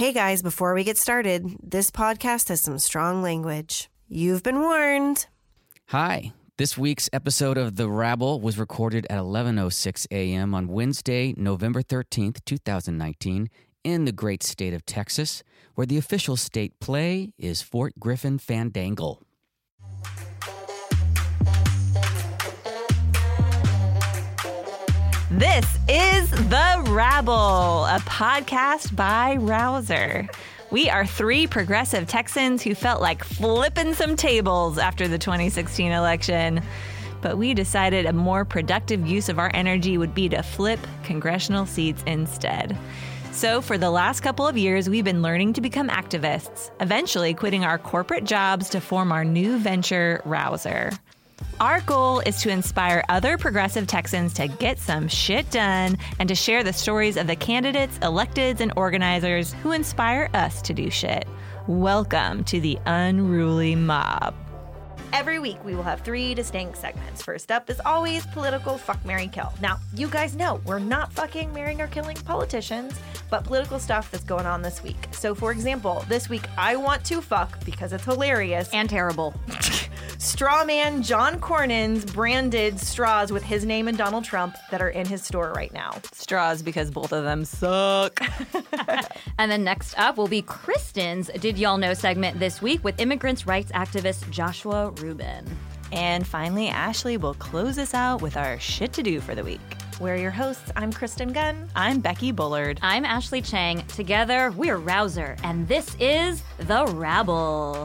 Hey guys, before we get started, this podcast has some strong language. You've been warned. Hi. This week's episode of The Rabble was recorded at 11:06 a.m. on Wednesday, November 13th, 2019, in the great state of Texas, where the official state play is Fort Griffin Fandangle. This is The Rabble, a podcast by Rouser. We are three progressive Texans who felt like flipping some tables after the 2016 election. But we decided a more productive use of our energy would be to flip congressional seats instead. So for the last couple of years, we've been learning to become activists, eventually quitting our corporate jobs to form our new venture, Rouser. Our goal is to inspire other progressive Texans to get some shit done and to share the stories of the candidates, electeds, and organizers who inspire us to do shit. Welcome to the Unruly Mob. Every week, we will have three distinct segments. First up, as always, political fuck, marry, kill. Now, you guys know we're not fucking, marrying, or killing politicians, but political stuff that's going on this week. So, for example, this week, I want to fuck, because it's hilarious, and terrible, Strawman John Cornyn's branded straws with his name and Donald Trump that are in his store right now. Straws because both of them suck. And then next up will be Kristen's Did Y'all Know segment this week with immigrants' rights activist Joshua Rubin. And finally, Ashley will close us out with our shit to do for the week. We're your hosts. I'm Kristen Gunn. I'm Becky Bullard. I'm Ashley Chang. Together, we're Rouser, and this is The Rabble.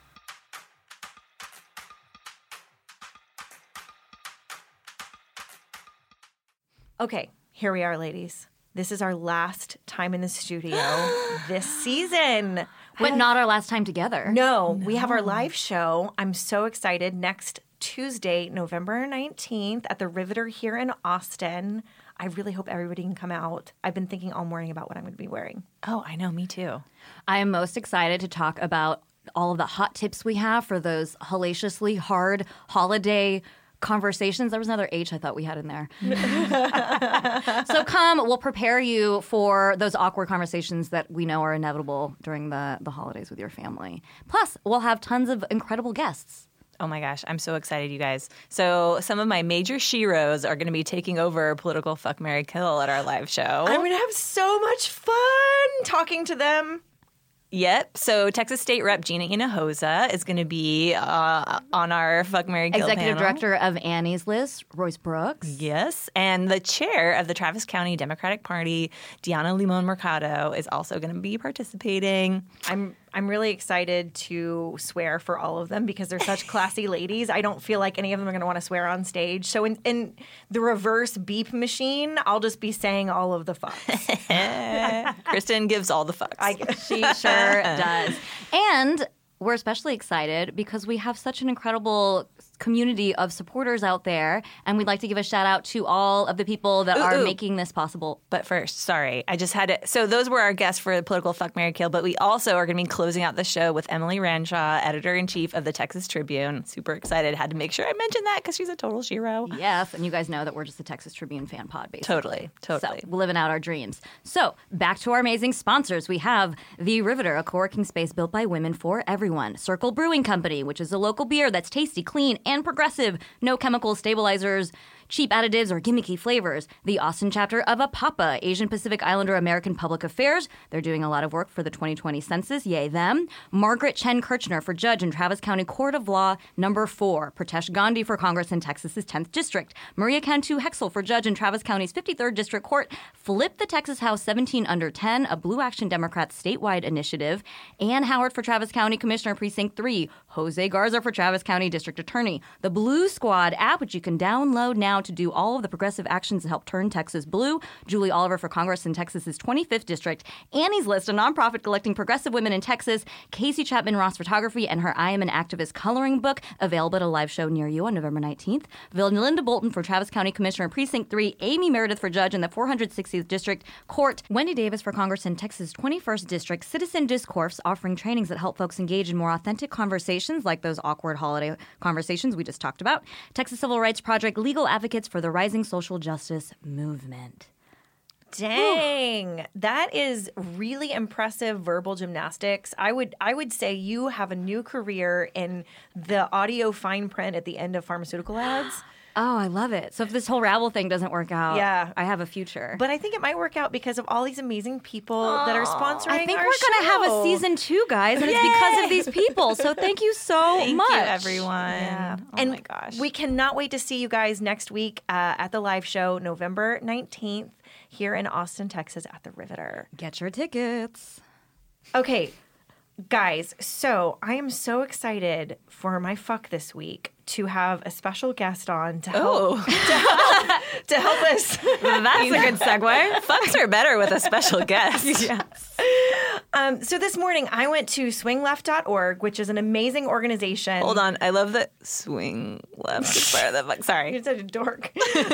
Okay, here we are, ladies. This is our last time in the studio this season. But not our last time together. No, we have our live show. I'm so excited. Next Tuesday, November 19th at the Riveter here in Austin. I really hope everybody can come out. I've been thinking all morning about what I'm going to be wearing. Oh, I know. Me too. I am most excited to talk about all of the hot tips we have for those hellaciously hard holiday conversations. There was another H I thought we had in there. So come, we'll prepare you for those awkward conversations that we know are inevitable during the holidays with your family. Plus, we'll have tons of incredible guests. Oh my gosh, I'm so excited, you guys. So some of my major sheroes are going to be taking over political fuck, marry, kill at our live show. I'm going to have so much fun talking to them. Yep. So Texas State Rep Gina Hinojosa is going to be on our Fuck, Marry, Kill Executive panel. Director of Annie's List, Royce Brooks. Yes. And the chair of the Travis County Democratic Party, Diana Limon Mercado, is also going to be participating. I'm really excited to swear for all of them because they're such classy ladies. I don't feel like any of them are going to want to swear on stage. So in the reverse beep machine, I'll just be saying all of the fucks. Kristen gives all the fucks. She sure does. And we're especially excited because we have such an incredible community of supporters out there, and we'd like to give a shout out to all of the people that are making this possible. But first, sorry, I just had to. So those were our guests for the political fuck, marry, kill, but we also are going to be closing out the show with Emily Ranshaw, editor-in-chief of the Texas Tribune. Super excited. Had to make sure I mentioned that because she's a total shero. Yes, and you guys know that we're just a Texas Tribune fan pod, basically. Totally. So we're living out our dreams. So back to our amazing sponsors. We have The Riveter, a co-working space built by women for everyone. Circle Brewing Company, which is a local beer that's tasty, clean, and progressive. No chemical stabilizers, cheap additives, or gimmicky flavors. The Austin chapter of APAPA, Asian Pacific Islander American Public Affairs. They're doing a lot of work for the 2020 census. Yay, them. Margaret Chen Kirchner for judge in Travis County Court of Law number 4. Pritesh Gandhi for Congress in Texas's 10th District. Maria Cantu Hexel for judge in Travis County's 53rd District Court. Flip the Texas House 17 under 10, a Blue Action Democrats statewide initiative. Ann Howard for Travis County Commissioner Precinct 3. Jose Garza for Travis County District Attorney. The Blue Squad app, which you can download now to do all of the progressive actions to help turn Texas blue. Julie Oliver for Congress in Texas's 25th District. Annie's List, a nonprofit collecting progressive women in Texas. Casey Chapman Ross Photography and her I Am an Activist coloring book, available at a live show near you on November 19th. Linda Bolton for Travis County Commissioner Precinct 3. Amy Meredith for judge in the 460th District Court. Wendy Davis for Congress in Texas' 21st District. Citizen Discourse, offering trainings that help folks engage in more authentic conversations like those awkward holiday conversations we just talked about. Texas Civil Rights Project, legal advocates for the rising social justice movement. Dang. That is really impressive verbal gymnastics. I would say you have a new career in the audio fine print at the end of pharmaceutical ads. Oh, I love it. So if this whole Rabble thing doesn't work out, Yeah. I have a future. But I think it might work out because of all these amazing people that are sponsoring I think our we're going to have a show. season 2, guys, and it's because of these people. So thank you so Thank much. you, everyone. Yeah. Oh and my gosh. we cannot wait to see you guys next week at the live show, November 19th, here in Austin, Texas at the Riveter. Get your tickets. Okay, guys, so I am so excited for my fuck this week to have a special guest on to help, to help us. That's a good segue. Fucks are better with a special guest. Yes. So this morning I went to swingleft.org, which is an amazing organization. Hold on. I love that swing left is part of the fuck. Sorry. You're such a dork.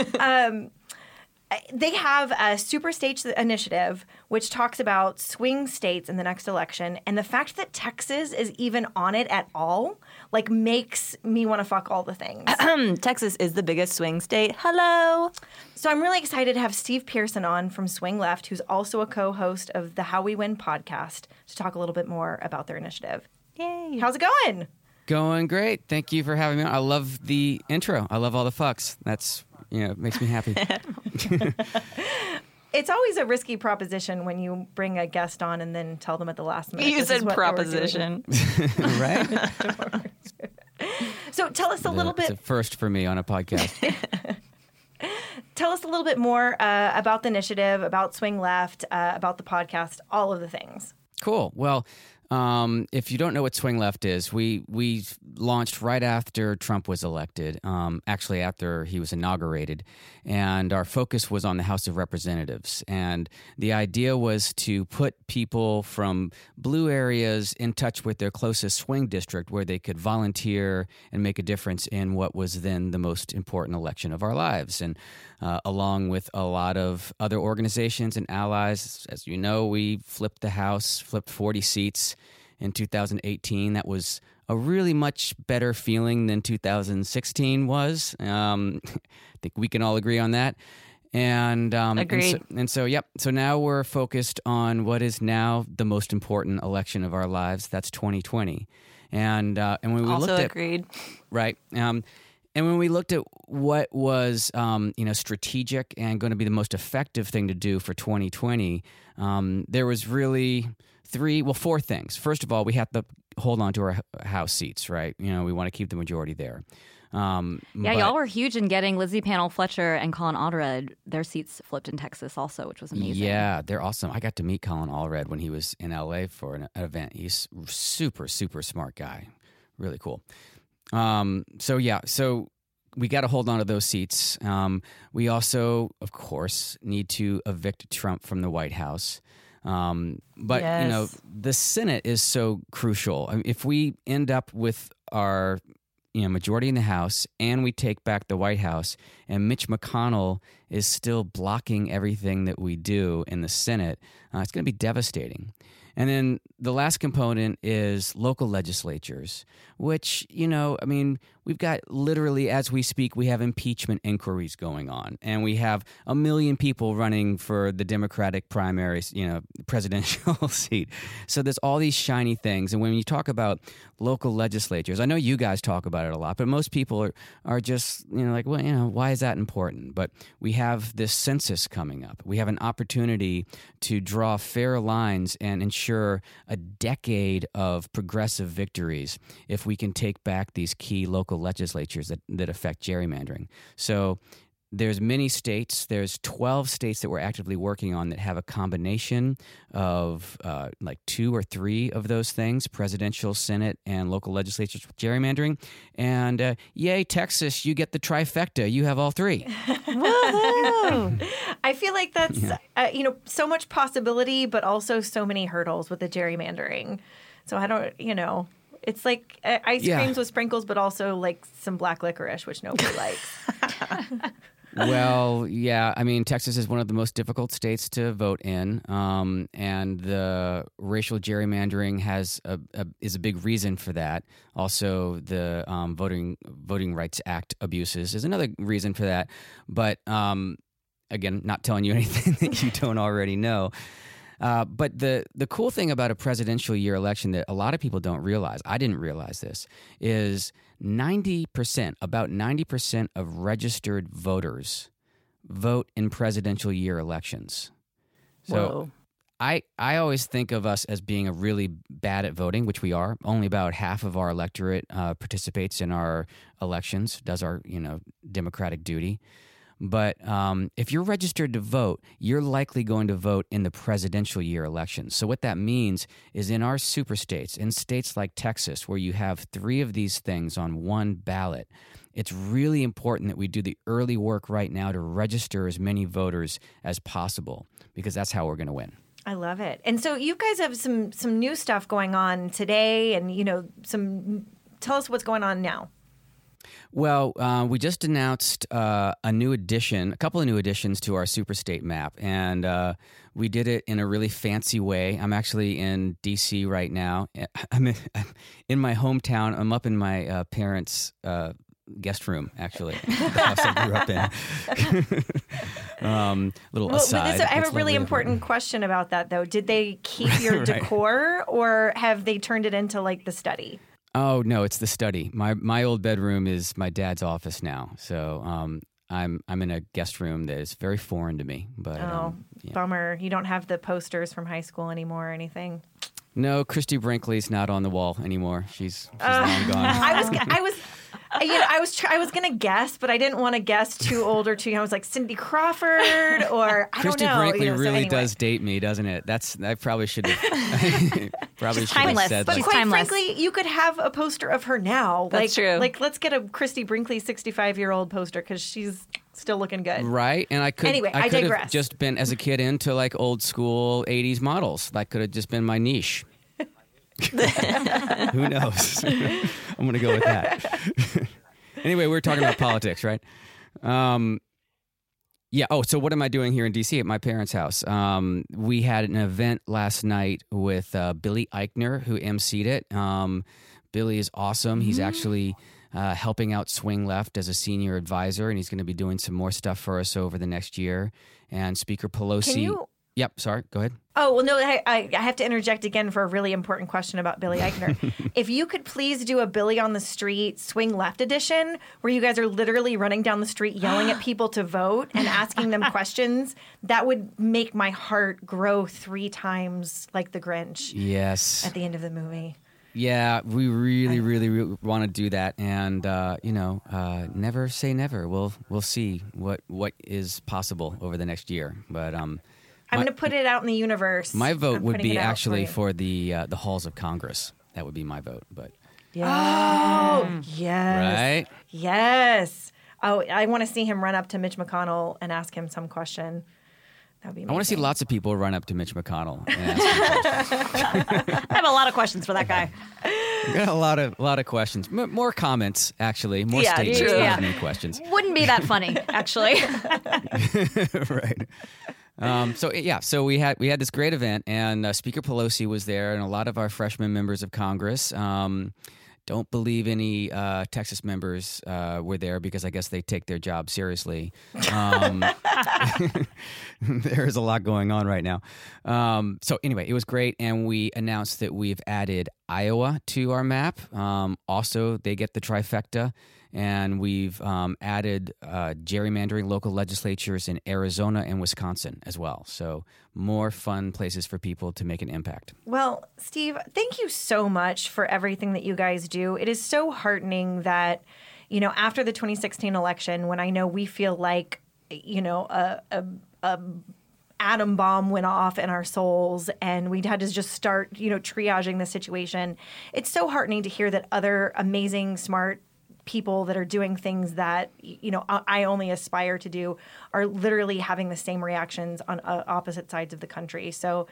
They have a Super States initiative, which talks about swing states in the next election. And the fact that Texas is even on it at all, like, makes me want to fuck all the things. Texas is the biggest swing state. Hello. So I'm really excited to have Steve Pearson on from Swing Left, who's also a co-host of the How We Win podcast, to talk a little bit more about their initiative. Yay. How's it going? Going great. Thank you for having me on. I love the intro. I love all the fucks. That's, it makes me happy. It's always a risky proposition when you bring a guest on and then tell them at the last minute. You this is said what they were proposition. Right? doing. So tell us a little It's a bit. first for me on a podcast. Tell us a little bit more about the initiative, about Swing Left, about the podcast, all of the things. Cool. Well, if you don't know what Swing Left is, we launched right after Trump was elected, actually after he was inaugurated, and our focus was on the House of Representatives. And the idea was to put people from blue areas in touch with their closest swing district where they could volunteer and make a difference in what was then the most important election of our lives. And along with a lot of other organizations and allies, as you know, we flipped the House, flipped 40 seats in 2018. That was a really much better feeling than 2016 was. I think we can all agree on that. And Agreed. So now we're focused on what is now the most important election of our lives. That's 2020. And when we Also looked at agreed. right. And when we looked at what was, strategic and going to be the most effective thing to do for 2020, there was really four things. First of all, we have to hold on to our House seats, right? We want to keep the majority there. Y'all were huge in getting Lizzie Panel Fletcher and Colin Allred, their seats flipped in Texas also, which was amazing. Yeah, they're awesome. I got to meet Colin Allred when he was in LA for an event. He's super, super smart guy. Really cool. So we got to hold on to those seats. We also, of course, need to evict Trump from the White House. But, Yes. the Senate is so crucial. I mean, if we end up with our majority in the House and we take back the White House and Mitch McConnell is still blocking everything that we do in the Senate, it's going to be devastating. And then the last component is local legislatures, which, we've got literally, as we speak, we have impeachment inquiries going on. And we have 1 million people running for the Democratic primaries, presidential seat. So there's all these shiny things. And when you talk about local legislatures, I know you guys talk about it a lot, but most people are just, why is that important? But we have this census coming up. We have an opportunity to draw fair lines and ensure a decade of progressive victories if we can take back these key local legislatures that affect gerrymandering. So there's many states. There's 12 states that we're actively working on that have a combination of 2 or 3 of those things, presidential, Senate, and local legislatures with gerrymandering. And yay, Texas, you get the trifecta. You have all 3. I feel like that's, so much possibility, but also so many hurdles with the gerrymandering. So I don't, it's like ice creams with sprinkles, but also like some black licorice, which nobody likes. Well, yeah. I mean, Texas is one of the most difficult states to vote in, and the racial gerrymandering is a big reason for that. Also, the Voting Rights Act abuses is another reason for that. But again, not telling you anything that you don't already know. But the cool thing about a presidential year election that a lot of people don't realize, I didn't realize this, is about 90% of registered voters vote in presidential year elections. So I always think of us as being really bad at voting, which we are. Only about half of our electorate participates in our elections, does our democratic duty. But if you're registered to vote, you're likely going to vote in the presidential year elections. So what that means is in our super states, in states like Texas, where you have 3 of these things on one ballot, it's really important that we do the early work right now to register as many voters as possible, because that's how we're going to win. I love it. And so you guys have some new stuff going on today, and tell us what's going on now. Well, we just announced a couple of new additions to our Superstate map, and we did it in a really fancy way. I'm actually in D.C. right now. I'm in my hometown. I'm up in my parents' guest room, actually, the house I grew up in. Aside. I have a really important question about that, though. Did they keep your decor, or have they turned it into like the study? Oh no, it's the study. My old bedroom is my dad's office now, so I'm in a guest room that is very foreign to me. But bummer. You don't have the posters from high school anymore or anything. No, Christy Brinkley's not on the wall anymore. She's long gone. I was gonna guess, but I didn't want to guess too old or too young. I was like Cindy Crawford, or I Christy don't know. Brinkley really does date me, doesn't it? I probably should have. Probably should have said. But quite frankly, you could have a poster of her now. That's true. Like, let's get a Christy Brinkley 65-year-old poster because she's still looking good. Right, and I could digress. have just been, as a kid, into like old school 80s models. That could have just been my niche. Who knows? I'm going to go with that. Anyway, we're talking about politics, right? Yeah. Oh, so what am I doing here in D.C. at my parents' house? We had an event last night with Billy Eichner, who emceed it. Billy is awesome. He's actually helping out Swing Left as a senior advisor, and he's going to be doing some more stuff for us over the next year. And Speaker Pelosi... Yep, sorry, go ahead. Oh, well, no, I have to interject again for a really important question about Billy Eichner. If you could please do a Billy on the Street Swing Left edition, where you guys are literally running down the street yelling at people to vote and asking them questions, that would make my heart grow 3 times like the Grinch. Yes. At the end of the movie. Yeah, we really want to do that, and never say never. We'll see what is possible over the next year, but I'm going to put it out in the universe. My vote would be actually for the halls of Congress. That would be my vote. But oh, yes, right, yes. Oh, I want to see him run up to Mitch McConnell and ask him some question. That would be amazing. I want to see lots of people run up to Mitch McConnell and ask him questions. I have a lot of questions for that guy. We got a lot of questions. More comments, actually. More statements, not many questions. Wouldn't be that funny, actually. Right. So we had this great event, and Speaker Pelosi was there, and a lot of our freshman members of Congress. Don't believe any Texas members were there, because I guess they take their job seriously. There is a lot going on right now. So anyway, it was great, and we announced that we've added Iowa to our map. Also, they get the trifecta. And we've added gerrymandering local legislatures in Arizona and Wisconsin as well. So more fun places for people to make an impact. Well, Steve, thank you so much for everything that you guys do. It is so heartening that, after the 2016 election, when I know we feel like, a atom bomb went off in our souls and we had to just start, triaging the situation. It's so heartening to hear that other amazing, smart people that are doing things that, I only aspire to do are literally having the same reactions on opposite sides of the country. So,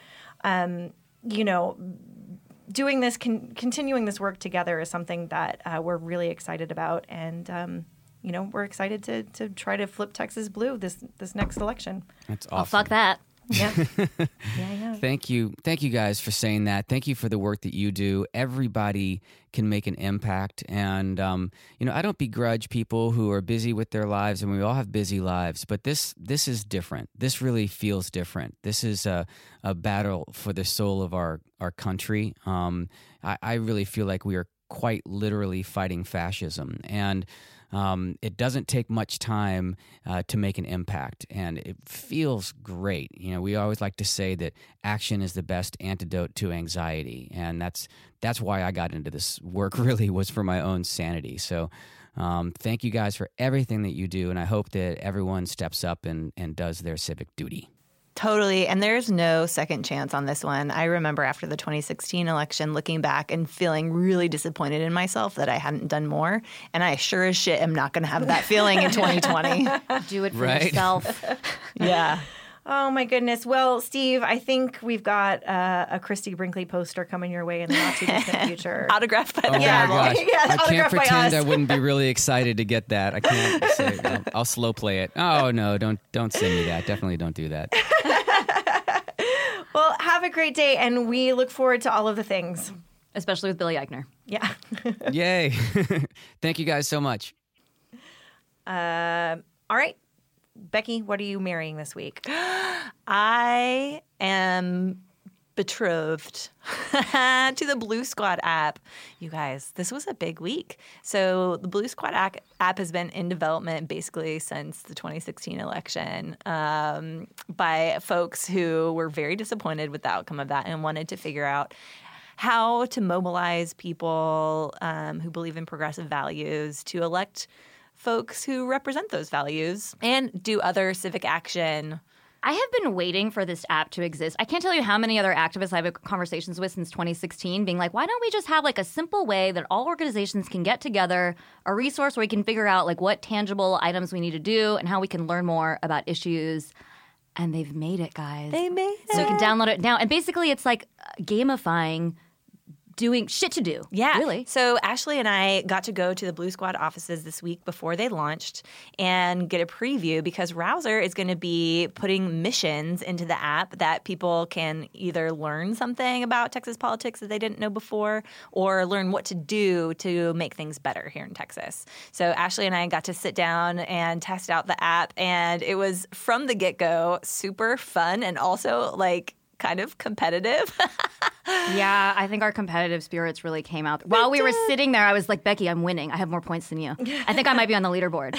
doing this, continuing this work together is something that we're really excited about. And, we're excited to try to flip Texas blue this next election. That's awesome. Oh, fuck that. Yeah. Yeah. Thank you guys for saying that. Thank you for the work that you do. Everybody can make an impact, and I don't begrudge people who are busy with their lives, and we all have busy lives. But this is different. This really feels different. This is a battle for the soul of our country. I really feel like we are quite literally fighting fascism, and it doesn't take much time to make an impact, and it feels great. We always like to say that action is the best antidote to anxiety, and that's why I got into this work, really, was for my own sanity. So thank you guys for everything that you do, and I hope that everyone steps up and does their civic duty. Totally. And there's no second chance on this one. I remember after the 2016 election looking back and feeling really disappointed in myself that I hadn't done more. And I sure as shit am not going to have that feeling in 2020. Do it for yourself. Yeah. Oh, my goodness. Well, Steve, I think we've got a Christy Brinkley poster coming your way in the not-too-distant future. Autographed by the Yeah, Rabble. I can't pretend I wouldn't be really excited to get that. I can't say that. I'll slow play it. Oh, no, don't send me that. Definitely don't do that. Well, have a great day, and we look forward to all of the things. Especially with Billy Eichner. Yeah. Yay. Thank you guys so much. All right. Becky, what are you marrying this week? I am betrothed to the Blue Squad app. You guys, this was a big week. So the Blue Squad app has been in development basically since the 2016 election by folks who were very disappointed with the outcome of that and wanted to figure out how to mobilize people who believe in progressive values to elect folks who represent those values and do other civic action. I have been waiting for this app to exist. I can't tell you how many other activists I've had conversations with since 2016 being like, why don't we just have like a simple way that all organizations can get together, a resource where we can figure out like what tangible items we need to do and how we can learn more about issues. And they've made it, guys. They made it. So you can download it now. And basically it's like gamifying doing shit to do. Yeah. Really. So Ashley and I got to go to the Blue Squad offices this week before they launched and get a preview because Rouser is going to be putting missions into the app that people can either learn something about Texas politics that they didn't know before or learn what to do to make things better here in Texas. So Ashley and I got to sit down and test out the app, and it was from the get-go super fun and also like kind of competitive. Yeah, I think our competitive spirits really came out. While we were sitting there, I was like, Becky, I'm winning. I have more points than you. I think I might be on the leaderboard.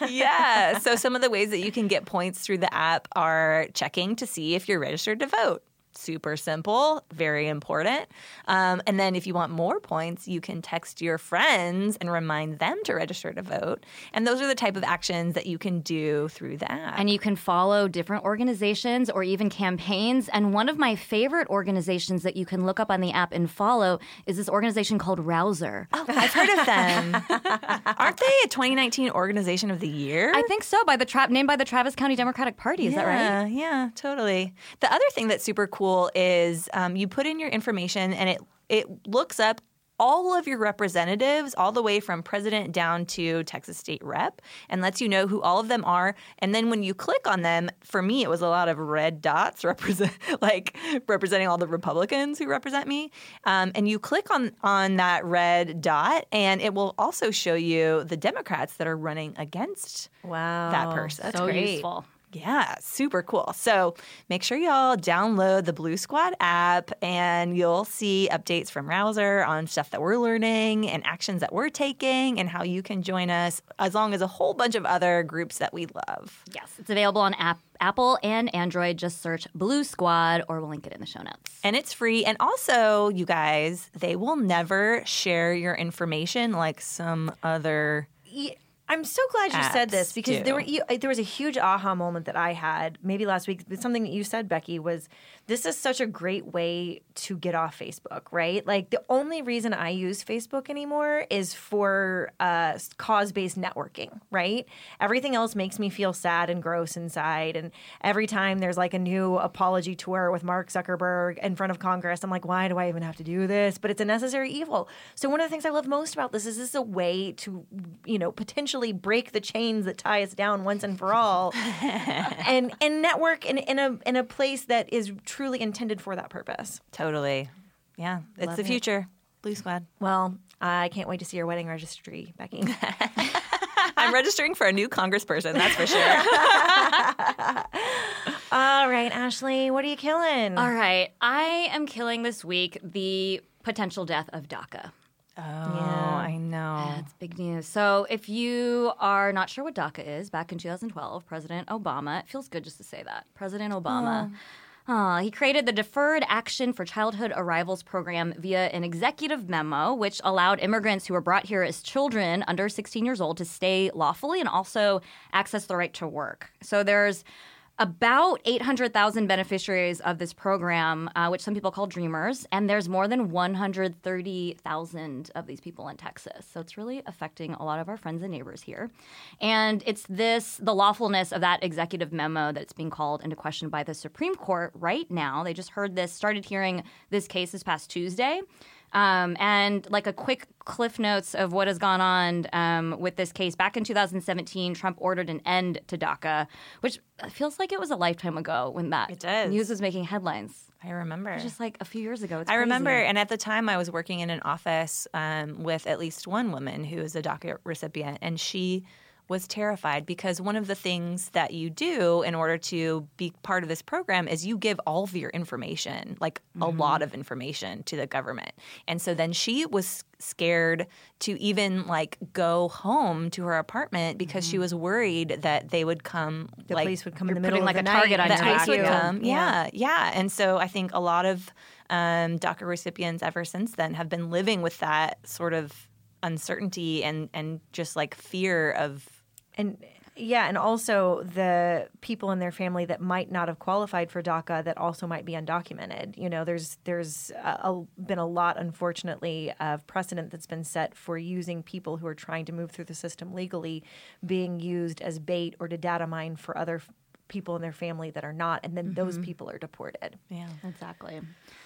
Yeah. So some of the ways that you can get points through the app are checking to see if you're registered to vote. Super simple, very important. And then if you want more points, you can text your friends and remind them to register to vote. And those are the type of actions that you can do through the app. And you can follow different organizations or even campaigns. And one of my favorite organizations that you can look up on the app and follow is this organization called Rouser. Oh, I've heard of them. Aren't they a 2019 Organization of the Year? I think so, named by the Travis County Democratic Party. Is that right? Yeah, totally. The other thing that's super cool is you put in your information and it looks up all of your representatives all the way from president down to Texas state rep and lets you know who all of them are. And then when you click on them, for me, it was a lot of red dots representing all the Republicans who represent me. And you click on that red dot and it will also show you the Democrats that are running against that person. That's so great. Useful. Yeah, super cool. So make sure y'all download the Blue Squad app and you'll see updates from Rouser on stuff that we're learning and actions that we're taking and how you can join us, as long as a whole bunch of other groups that we love. Yes, it's available on Apple and Android. Just search Blue Squad or we'll link it in the show notes. And it's free. And also, you guys, they will never share your information like some other I'm so glad you said this because do. there was a huge aha moment that I had maybe last week. Something that you said, Becky, was this is such a great way to get off Facebook, right? Like the only reason I use Facebook anymore is for cause-based networking, right? Everything else makes me feel sad and gross inside. And every time there's like a new apology tour with Mark Zuckerberg in front of Congress, I'm like, why do I even have to do this? But it's a necessary evil. So one of the things I love most about this is a way to, potentially break the chains that tie us down once and for all, and network in a place that is truly intended for that purpose. Totally. Yeah, it's Love the it. future. Blue Squad. Well, I can't wait to see your wedding registry, Becky. I'm registering for a new congressperson, that's for sure. All right, Ashley, what are you killing? All right. I am killing this week the potential death of DACA. Oh, I know. That's big news. So if you are not sure what DACA is, back in 2012, President Obama, it feels good just to say that, President Obama, he created the Deferred Action for Childhood Arrivals program via an executive memo, which allowed immigrants who were brought here as children under 16 years old to stay lawfully and also access the right to work. So there's about 800,000 beneficiaries of this program, which some people call Dreamers, and there's more than 130,000 of these people in Texas. So it's really affecting a lot of our friends and neighbors here. And it's the lawfulness of that executive memo that's being called into question by the Supreme Court right now. They just started hearing this case this past Tuesday. And like a quick cliff notes of what has gone on with this case. Back in 2017, Trump ordered an end to DACA, which feels like it was a lifetime ago when that news was making headlines. I remember. It was just like a few years ago. It's I crazy. remember, and at the time I was working in an office with at least one woman who is a DACA recipient, and she was terrified because one of the things that you do in order to be part of this program is you give all of your information, like a lot of information to the government. And so then she was scared to even like go home to her apartment because she was worried that they would come, The police would come in the putting middle like of a the target night on and your ICE back. would take you. come. Yeah. And so I think a lot of DACA recipients ever since then have been living with that sort of uncertainty and just like fear of. And also the people in their family that might not have qualified for DACA that also might be undocumented. There's been a lot, unfortunately, of precedent that's been set for using people who are trying to move through the system legally being used as bait or to data mine for other people in their family that are not, and then those people are deported. Yeah. Exactly.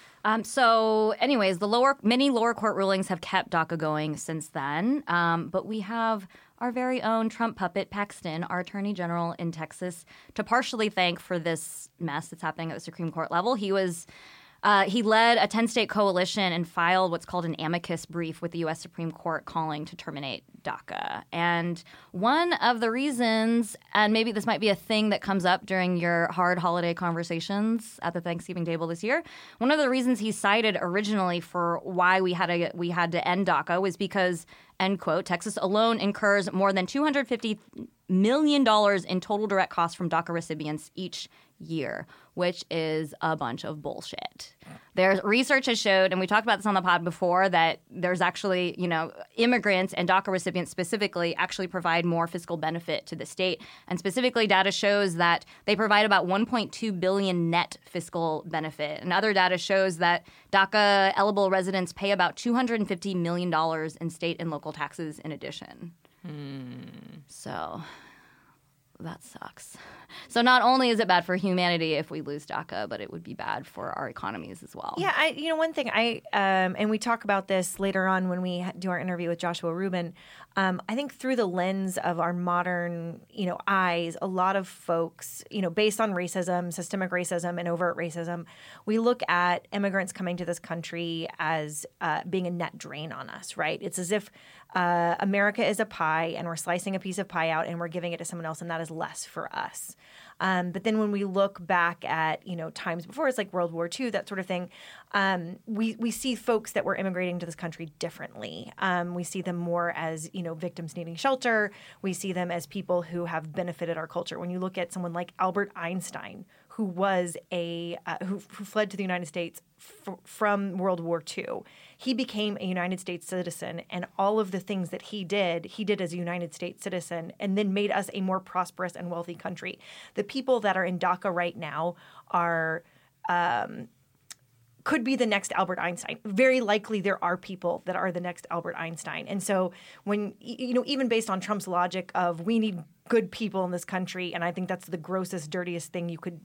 So anyways, many lower court rulings have kept DACA going since then. But we have our very own Trump puppet, Paxton, our attorney general in Texas, to partially thank for this mess that's happening at the Supreme Court level. He led a 10-state coalition and filed what's called an amicus brief with the U.S. Supreme Court calling to terminate DACA. And one of the reasons, and maybe this might be a thing that comes up during your hard holiday conversations at the Thanksgiving table this year, one of the reasons he cited originally for why we had to end DACA was because, end quote, Texas alone incurs more than $250 million in total direct costs from DACA recipients each year, which is a bunch of bullshit. There's research has showed, and we talked about this on the pod before, that there's actually, immigrants and DACA recipients specifically actually provide more fiscal benefit to the state. And specifically, data shows that they provide about $1.2 billion net fiscal benefit. And other data shows that DACA eligible residents pay about $250 million in state and local taxes in addition. So that sucks. So not only is it bad for humanity if we lose DACA, but it would be bad for our economies as well. Yeah, one thing and we talk about this later on when we do our interview with Joshua Rubin. I think through the lens of our modern, eyes, a lot of folks, based on racism, systemic racism, and overt racism, we look at immigrants coming to this country as being a net drain on us, right? It's as if America is a pie and we're slicing a piece of pie out and we're giving it to someone else, and that is less for us. But then when we look back at, times before, it's like World War II, that sort of thing, we see folks that were immigrating to this country differently. We see them more as, victims needing shelter. We see them as people who have benefited our culture. When you look at someone like Albert Einstein, who was who fled to the United States from World War II, he became a United States citizen, and all of the things that he did as a United States citizen, and then made us a more prosperous and wealthy country. The people that are in DACA right now are could be the next Albert Einstein. Very likely there are people that are the next Albert Einstein. And so when, even based on Trump's logic of we need good people in this country, and I think that's the grossest, dirtiest thing you could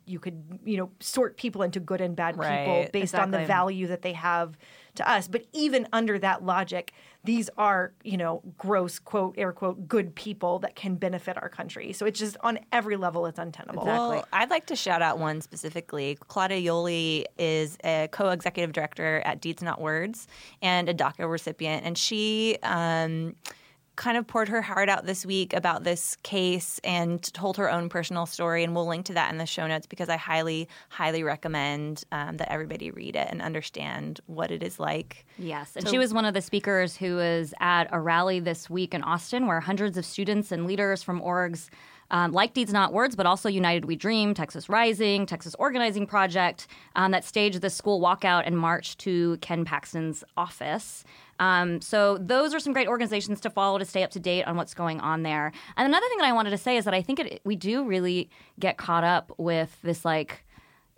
sort people into good and bad people based on the value that they have to us. But even under that logic, these are, gross, quote, air quote, good people that can benefit our country. So it's just on every level, it's untenable. Exactly. Well, I'd like to shout out one specifically. Claudia Yoli is a co-executive director at Deeds Not Words and a DACA recipient. And she kind of poured her heart out this week about this case and told her own personal story. And we'll link to that in the show notes because I highly, highly recommend that everybody read it and understand what it is like. Yes. And she was one of the speakers who was at a rally this week in Austin where hundreds of students and leaders from orgs like Deeds Not Words, but also United We Dream, Texas Rising, Texas Organizing Project, that staged the school walkout and march to Ken Paxton's office. So those are some great organizations to follow to stay up to date on what's going on there. And another thing that I wanted to say is that I think we do really get caught up with this like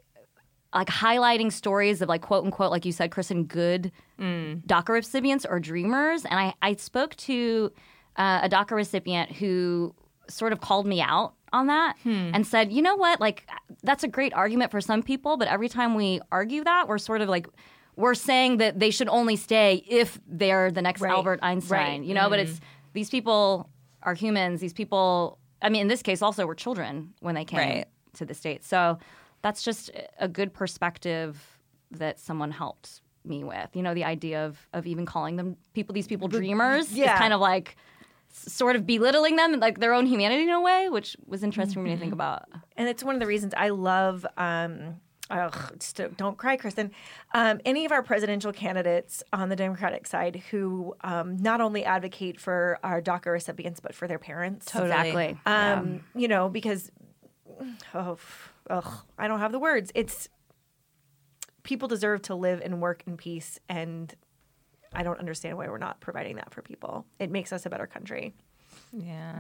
highlighting stories of like quote unquote, like you said, Kristen, good DACA recipients or dreamers. And I spoke to a DACA recipient who sort of called me out on that and said, you know what, like that's a great argument for some people, but every time we argue that, we're sort of like, we're saying that they should only stay if they're the next Albert Einstein, but it's these people are humans. These people, I mean, in this case also were children when they came to the States. So that's just a good perspective that someone helped me with. The idea of even calling these people dreamers is kind of like sort of belittling them, like their own humanity in a way, which was interesting for me to think about. And it's one of the reasons I love, don't cry, Kristen, any of our presidential candidates on the Democratic side who not only advocate for our DACA recipients, but for their parents. Totally. Exactly. Because, I don't have the words. It's people deserve to live and work in peace, and I don't understand why we're not providing that for people. It makes us a better country. Yeah.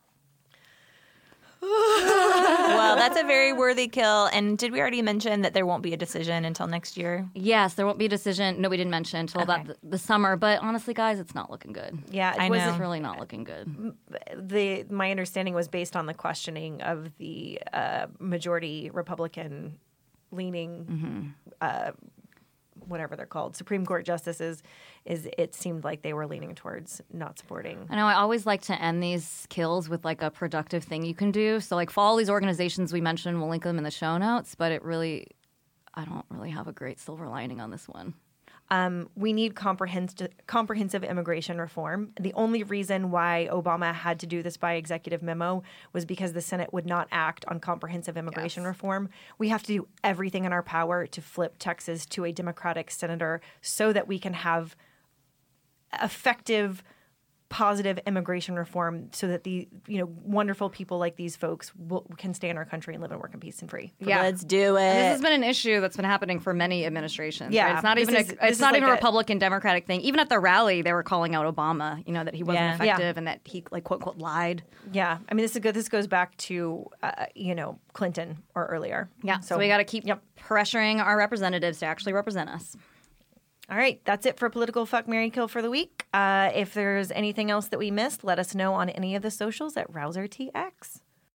Well, that's a very worthy kill. And did we already mention that there won't be a decision until next year? Yes, there won't be a decision. No, we didn't mention until about the summer. But honestly, guys, it's not looking good. Yeah, it's really not looking good. My understanding was based on the questioning of the majority Republican leaning whatever they're called, Supreme Court justices, it seemed like they were leaning towards not supporting. I know I always like to end these kills with like a productive thing you can do. So like for all these organizations we mentioned, we'll link them in the show notes, but I don't really have a great silver lining on this one. We need comprehensive immigration reform. The only reason why Obama had to do this by executive memo was because the Senate would not act on comprehensive immigration reform. We have to do everything in our power to flip Texas to a Democratic senator so that we can have effective, positive immigration reform so that the wonderful people like these folks can stay in our country and live and work in peace and free. Yeah, let's do it. This has been an issue that's been happening for many administrations. Yeah, right? It's not even a Republican Democratic thing. Even at the rally, they were calling out Obama. That he wasn't effective and that he like quote unquote lied. Yeah, I mean this is good. This goes back to Clinton or earlier. Yeah, so we got to keep pressuring our representatives to actually represent us. All right, that's it for Political Fuck, Marry, Kill for the week. If there's anything else that we missed, let us know on any of the socials at RouserTX.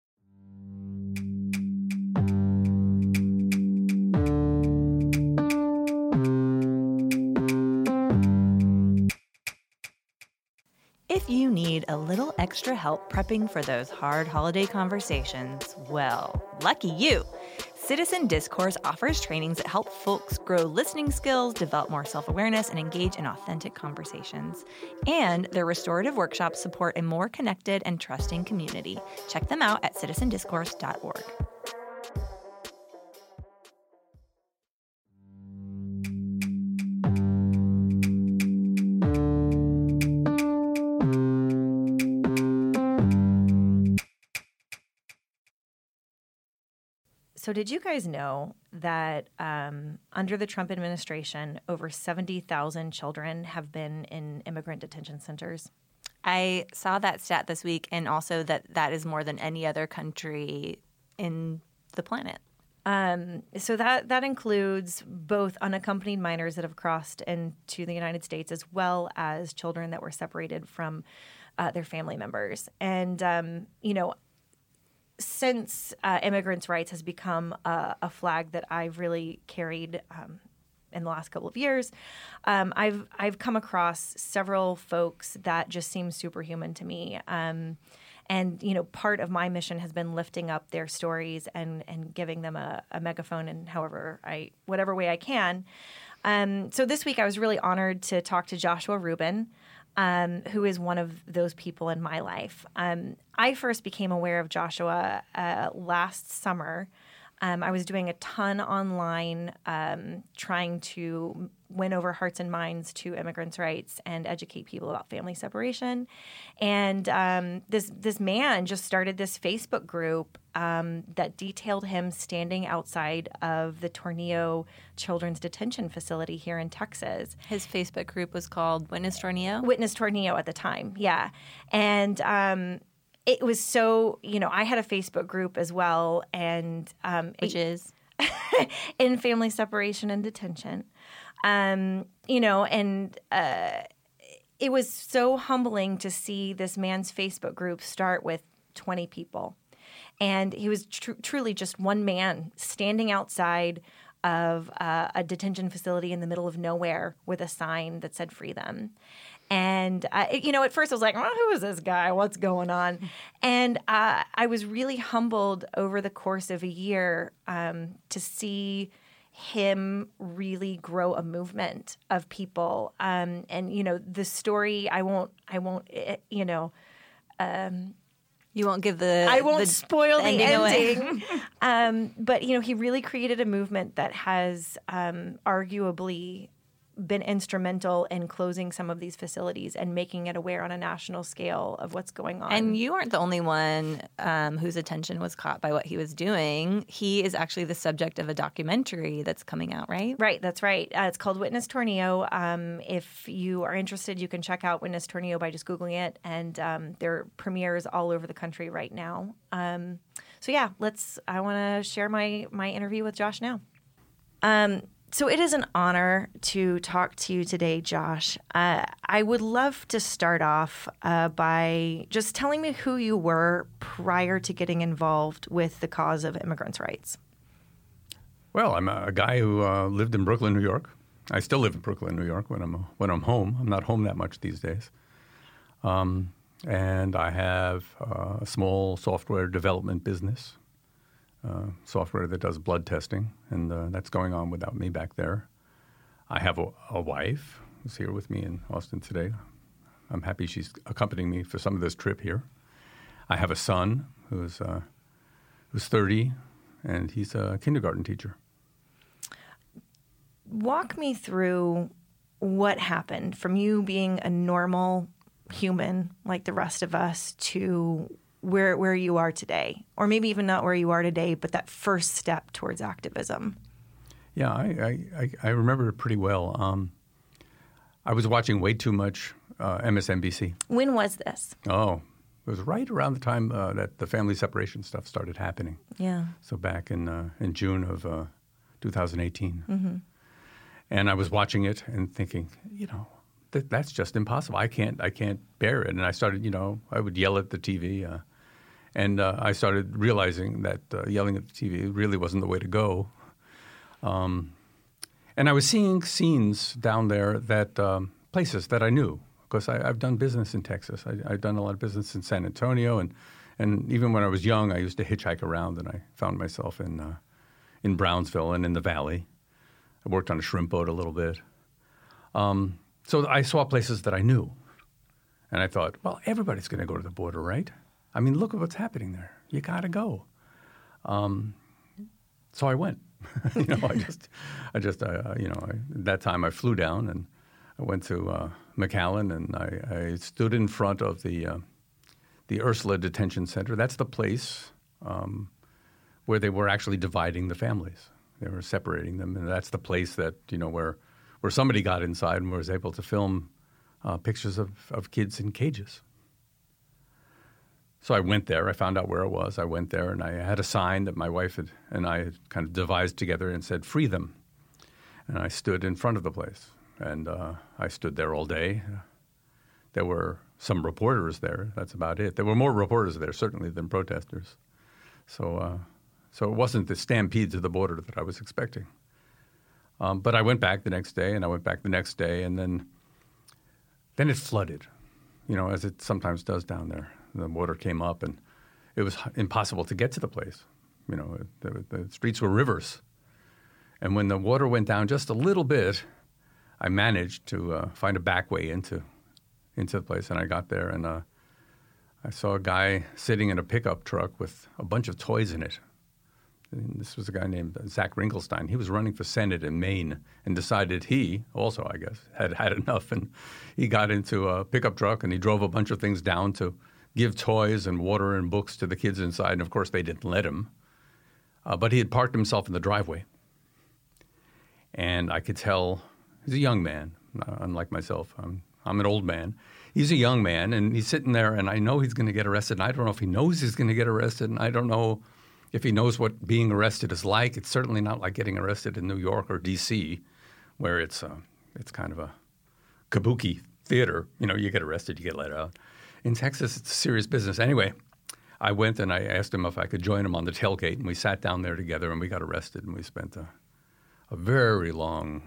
If you need a little extra help prepping for those hard holiday conversations, well, lucky you. Citizen Discourse offers trainings that help folks grow listening skills, develop more self-awareness, and engage in authentic conversations. And their restorative workshops support a more connected and trusting community. Check them out at citizendiscourse.org. So did you guys know that under the Trump administration, over 70,000 children have been in immigrant detention centers? I saw that stat this week, and also that is more than any other country in the planet. So that includes both unaccompanied minors that have crossed into the United States, as well as children that were separated from their family members. And since immigrants' rights has become a flag that I've really carried in the last couple of years, I've come across several folks that just seem superhuman to me. And, part of my mission has been lifting up their stories and giving them a megaphone in whatever way I can. So this week I was really honored to talk to Joshua Rubin, who is one of those people in my life. I first became aware of Joshua last summer. I was doing a ton online trying to win over hearts and minds to immigrants' rights and educate people about family separation. And this man just started this Facebook group that detailed him standing outside of the Tornillo Children's Detention Facility here in Texas. His Facebook group was called Witness Tornillo? Witness Tornillo at the time, yeah. And it was so, I had a Facebook group as well, and which is in family separation and detention, and it was so humbling to see this man's Facebook group start with 20 people, and he was truly just one man standing outside of a detention facility in the middle of nowhere with a sign that said "Free them." And, at first I was like, who is this guy? What's going on? And I was really humbled over the course of a year to see him really grow a movement of people. And the story, I won't spoil the ending. But, he really created a movement that has arguably been instrumental in closing some of these facilities and making it aware on a national scale of what's going on. And you aren't the only one whose attention was caught by what he was doing. He is actually the subject of a documentary that's coming out, right? Right, that's right. It's called Witness Tornillo. If you are interested, you can check out Witness Tornillo by just Googling it. And there are premieres all over the country right now. I want to share my interview with Josh now. So it is an honor to talk to you today, Josh. I would love to start off by just telling me who you were prior to getting involved with the cause of immigrants' rights. Well, I'm a guy who lived in Brooklyn, New York. I still live in Brooklyn, New York when I'm home. I'm not home that much these days. And I have a small software development business. Software that does blood testing, and that's going on without me back there. I have a wife who's here with me in Austin today. I'm happy she's accompanying me for some of this trip here. I have a son who's 30, and he's a kindergarten teacher. Walk me through what happened from you being a normal human like the rest of us to where you are today, or maybe even not where you are today, but that first step towards activism. Yeah, I remember it pretty well. I was watching way too much MSNBC. When was this? Oh, it was right around the time that the family separation stuff started happening. Yeah. So back in June of 2018. Mm-hmm. And I was watching it and thinking, that's just impossible. I can't bear it. And I started, I would yell at the TV. And I started realizing that yelling at the TV really wasn't the way to go. And I was seeing scenes down there that places that I knew, because I've done business in Texas. I've done a lot of business in San Antonio. And even when I was young, I used to hitchhike around, and I found myself in Brownsville and in the Valley. I worked on a shrimp boat a little bit. So I saw places that I knew. And I thought, well, everybody's going to go to the border, right? I mean, look at what's happening there. You got to go. So I went. At that time I flew down and I went to McAllen, and I stood in front of the Ursula Detention Center. That's the place where they were actually dividing the families. They were separating them, and that's the place that where somebody got inside and was able to film pictures of kids in cages. So I went there. I found out where it was. I went there, and I had a sign that my wife and I had kind of devised together and said, "Free them." And I stood in front of the place, and I stood there all day. There were some reporters there. That's about it. There were more reporters there, certainly, than protesters. So it wasn't the stampede to the border that I was expecting. But I went back the next day, and I went back the next day, and then it flooded, as it sometimes does down there. The water came up, and it was impossible to get to the place. The streets were rivers. And when the water went down just a little bit, I managed to find a back way into the place. And I got there, and I saw a guy sitting in a pickup truck with a bunch of toys in it. And this was a guy named Zach Rinkelstein. He was running for Senate in Maine and decided he also, I guess, had enough. And he got into a pickup truck, and he drove a bunch of things down to give toys and water and books to the kids inside. And, of course, they didn't let him. But he had parked himself in the driveway. And I could tell he's a young man, unlike myself. I'm an old man. He's a young man, and he's sitting there, and I know he's going to get arrested. And I don't know if he knows he's going to get arrested, and I don't know if he knows what being arrested is like. It's certainly not like getting arrested in New York or D.C., where it's kind of a kabuki theater. You get arrested, you get let out. In Texas, it's serious business. Anyway, I went and I asked him if I could join him on the tailgate, and we sat down there together, and we got arrested, and we spent a very long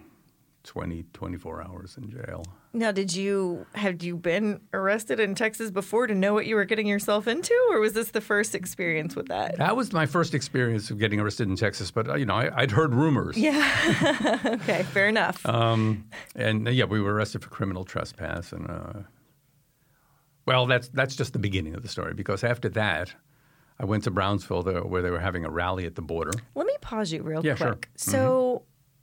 24 hours in jail. Now, had you been arrested in Texas before to know what you were getting yourself into, or was this the first experience with that? That was my first experience of getting arrested in Texas, but I'd heard rumors. Yeah. Okay, fair enough. We were arrested for criminal trespass, and that's just the beginning of the story, because after that, I went to Brownsville where they were having a rally at the border. Let me pause you real quick. Sure. So,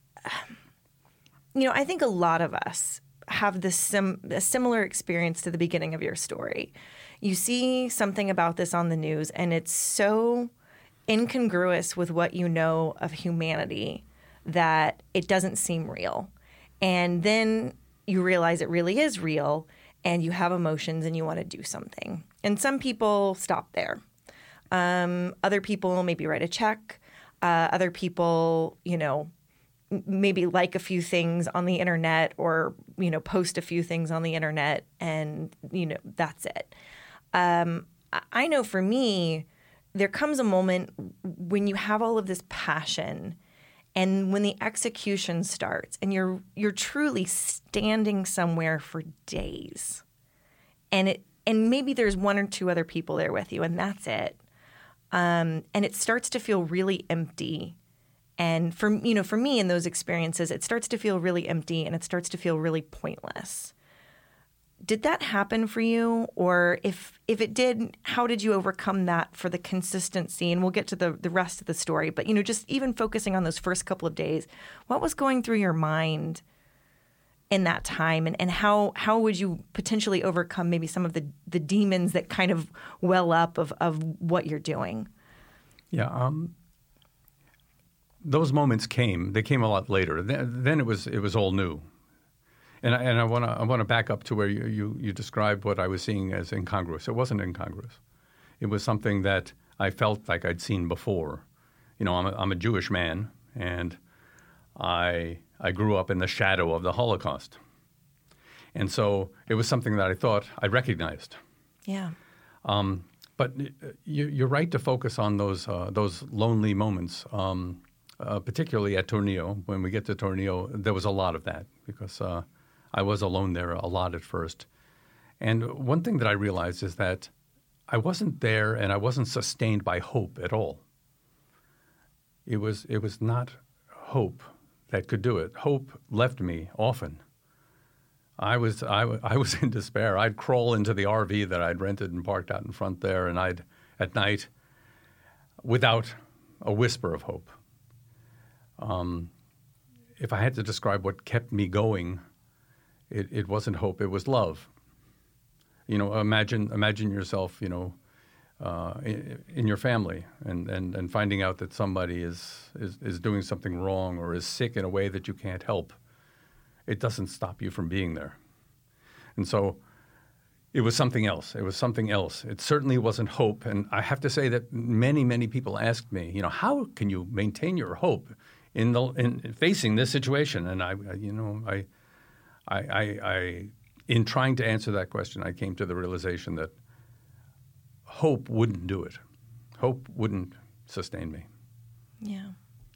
I think a lot of us have a similar experience to the beginning of your story. You see something about this on the news, and it's so incongruous with what you know of humanity that it doesn't seem real. And then you realize it really is real, and you have emotions and you want to do something. And some people stop there. Other people maybe write a check. Other people, maybe like a few things on the internet or, post a few things on the internet, and, that's it. I know for me, there comes a moment when you have all of this passion, and when the execution starts, and you're truly standing somewhere for days, and maybe there's one or two other people there with you, and that's it. And it starts to feel really empty. And for me in those experiences, it starts to feel really empty, and it starts to feel really pointless. Did that happen for you? Or if it did, how did you overcome that for the consistency? And we'll get to the rest of the story. But, just even focusing on those first couple of days, what was going through your mind in that time? And how would you potentially overcome maybe some of the demons that kind of well up of what you're doing? Yeah. Those moments came. They came a lot later. Then it was all new. And I want to back up to where you described what I was seeing as incongruous. It wasn't incongruous. It was something that I felt like I'd seen before. I'm a Jewish man, and I grew up in the shadow of the Holocaust. And so it was something that I thought I recognized. Yeah. But you're right to focus on those lonely moments, particularly at Tornillo. When we get to Tornillo, there was a lot of that because I was alone there a lot at first. And one thing that I realized is that I wasn't there and I wasn't sustained by hope at all. It was not hope that could do it. Hope left me often. I was in despair. I'd crawl into the RV that I'd rented and parked out in front there, and I'd at night, without a whisper of hope. If I had to describe what kept me going, it wasn't hope. It was love. Imagine yourself, in your family and finding out that somebody is doing something wrong or is sick in a way that you can't help. It doesn't stop you from being there. And so it was something else. It was something else. It certainly wasn't hope. And I have to say that many, many people asked me, how can you maintain your hope in facing this situation? And I in trying to answer that question, I came to the realization that hope wouldn't do it. Hope wouldn't sustain me. Yeah.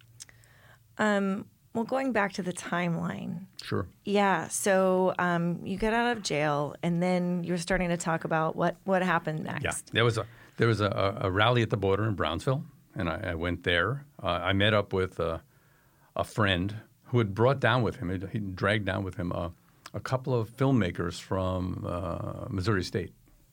Well, going back to the timeline. Sure. Yeah. So you get out of jail, and then you're starting to talk about what happened next. Yeah. There was a rally at the border in Brownsville, and I went there. I met up with a friend who had brought down with him. He dragged down with him a couple of filmmakers from Missouri State,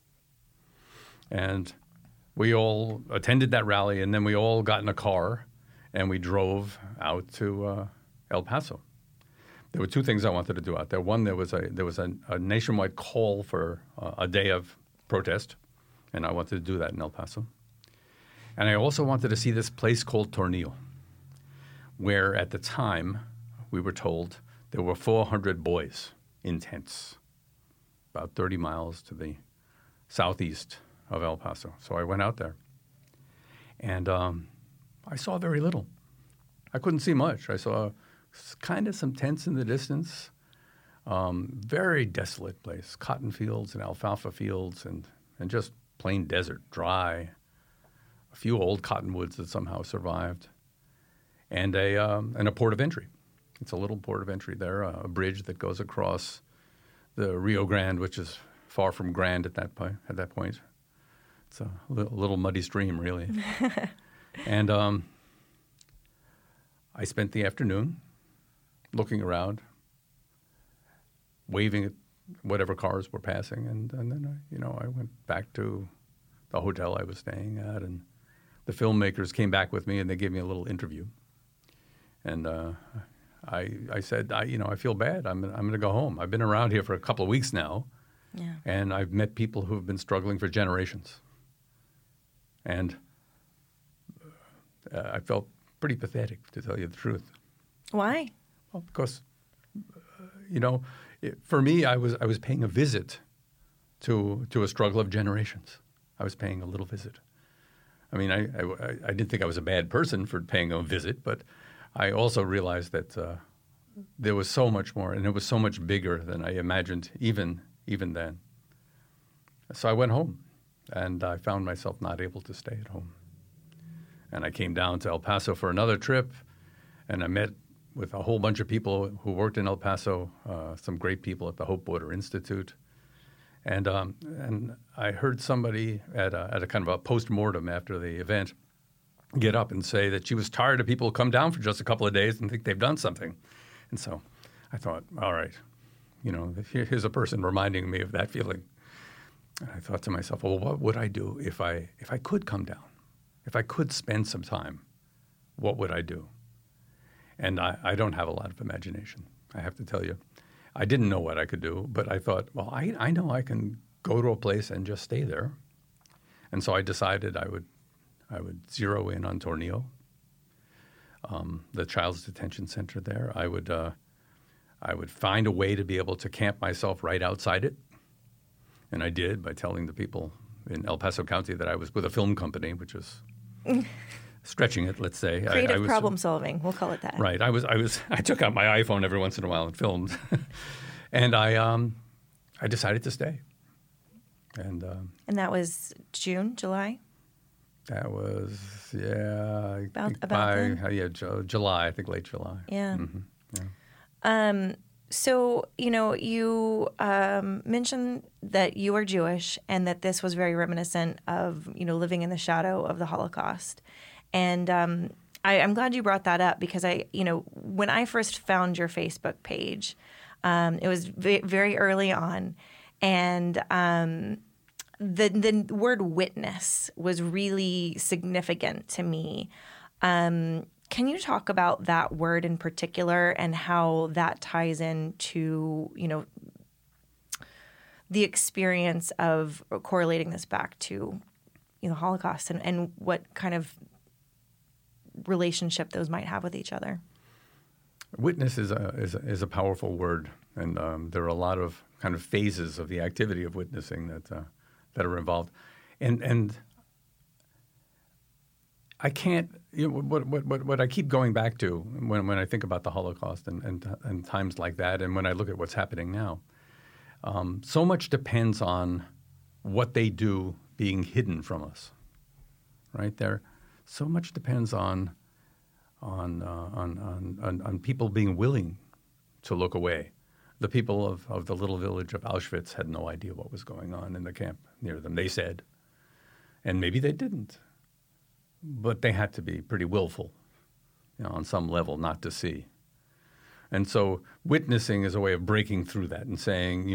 and we all attended that rally, and then we all got in a car, and we drove out to El Paso. There were two things I wanted to do out there. One, there was a nationwide call for a day of protest, and I wanted to do that in El Paso. And I also wanted to see this place called Tornillo, where at the time we were told there were 400 boys in tents, about 30 miles to the southeast of El Paso. So I went out there, and I saw very little. I couldn't see much. I saw kind of some tents in the distance. Very desolate place, cotton fields and alfalfa fields and just plain desert, dry. A few old cottonwoods that somehow survived. And a port of entry. It's a little port of entry there, a bridge that goes across the Rio Grande, which is far from grand at that point. It's a little muddy stream, really. And I spent the afternoon looking around, waving at whatever cars were passing, and then I went back to the hotel I was staying at, and the filmmakers came back with me, and they gave me a little interview. And I said, I feel bad. I'm going to go home. I've been around here for a couple of weeks now, and I've met people who have been struggling for generations. And I felt pretty pathetic, to tell you the truth. Why? Well, because, for me, I was paying a visit to a struggle of generations. I was paying a little visit. I mean, I didn't think I was a bad person for paying a visit, but I also realized that there was so much more, and it was so much bigger than I imagined even then. So I went home, and I found myself not able to stay at home. And I came down to El Paso for another trip, and I met with a whole bunch of people who worked in El Paso, some great people at the Hope Border Institute. And I heard somebody at a kind of a post-mortem after the event get up and say that she was tired of people who come down for just a couple of days and think they've done something. And so I thought, all right, here's a person reminding me of that feeling. And I thought to myself, well, what would I do if I could come down? If I could spend some time, what would I do? And I don't have a lot of imagination, I have to tell you. I didn't know what I could do, but I thought, well, I know I can go to a place and just stay there. And so I decided I would zero in on Tornillo, the Child's Detention Center there. I would find a way to be able to camp myself right outside it. And I did by telling the people in El Paso County that I was with a film company, which was stretching it, let's say. Creative problem solving, we'll call it that. Right. I took out my iPhone every once in a while and filmed. And I decided to stay. And that was June, July? That was, July, I think late July. Yeah. Mm-hmm. Yeah. So, you mentioned that you are Jewish and that this was very reminiscent of, living in the shadow of the Holocaust. And I'm glad you brought that up because when I first found your Facebook page, it was very early on. And the word witness was really significant to me. Can you talk about that word in particular and how that ties into, the experience of correlating this back to, Holocaust and what kind of relationship those might have with each other? Witness is a powerful word. And there are a lot of kind of phases of the activity of witnessing that are involved. And I can't, what I keep going back to when I think about the Holocaust and times like that, and when I look at what's happening now, so much depends on what they do being hidden from us, right? There, so much depends on people being willing to look away. The people of the little village of Auschwitz had no idea what was going on in the camp near them. They said, and maybe they didn't, but they had to be pretty willful, on some level, not to see. And so witnessing is a way of breaking through that and saying,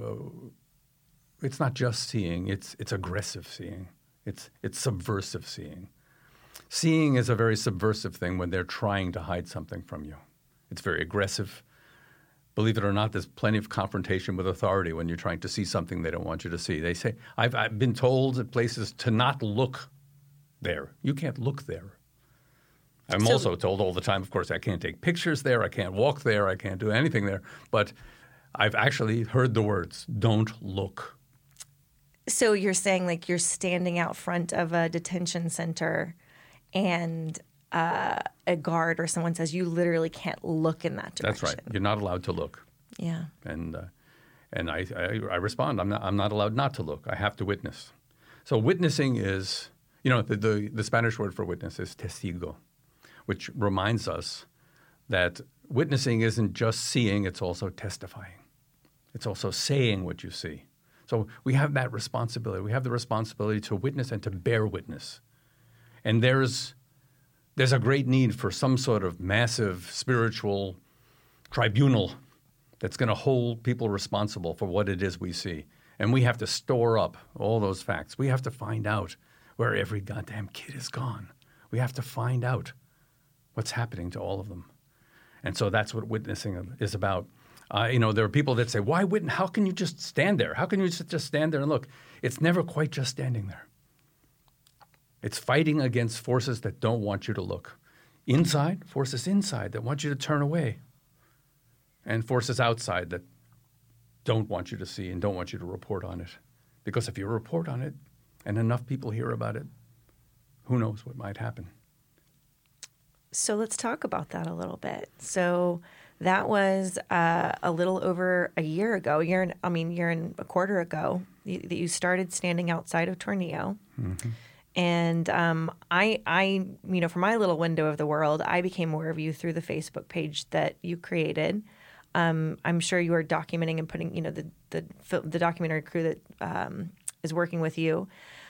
it's not just seeing, it's aggressive seeing. It's subversive seeing. Seeing is a very subversive thing when they're trying to hide something from you. It's very aggressive. Believe it or not, there's plenty of confrontation with authority when you're trying to see something they don't want you to see. They say, I've been told at places to not look there. You can't look there. I'm also told all the time, of course, I can't take pictures there, I can't walk there, I can't do anything there. But I've actually heard the words, don't look. So you're saying like you're standing out front of a detention center and a guard or someone says you literally can't look in that direction. That's right. You're not allowed to look. Yeah. And I respond. I'm not allowed not to look. I have to witness. So witnessing is, the Spanish word for witness is testigo, which reminds us that witnessing isn't just seeing; it's also testifying. It's also saying what you see. So we have that responsibility. We have the responsibility to witness and to bear witness. And there's a great need for some sort of massive spiritual tribunal that's going to hold people responsible for what it is we see. And we have to store up all those facts. We have to find out where every goddamn kid is gone. We have to find out what's happening to all of them. And so that's what witnessing is about. There are people that say, why witness? How can you just stand there? How can you just stand there and look? It's never quite just standing there. It's fighting against forces that don't want you to look. Inside, forces inside that want you to turn away. And forces outside that don't want you to see and don't want you to report on it. Because if you report on it and enough people hear about it, who knows what might happen. So let's talk about that a little bit. So that was a little over a year ago, year and a quarter ago, that you started standing outside of Tornillo. Mm-hmm. And I, from my little window of the world, I became aware of you through the Facebook page that you created. I'm sure you are documenting and putting, the documentary crew that is working with you.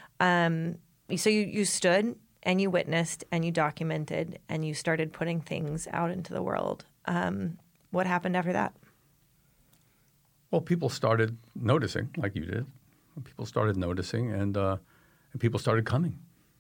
So you stood and you witnessed and you documented and you started putting things out into the world. What happened after that? Well, people started noticing, like you did. People started noticing, and people started coming.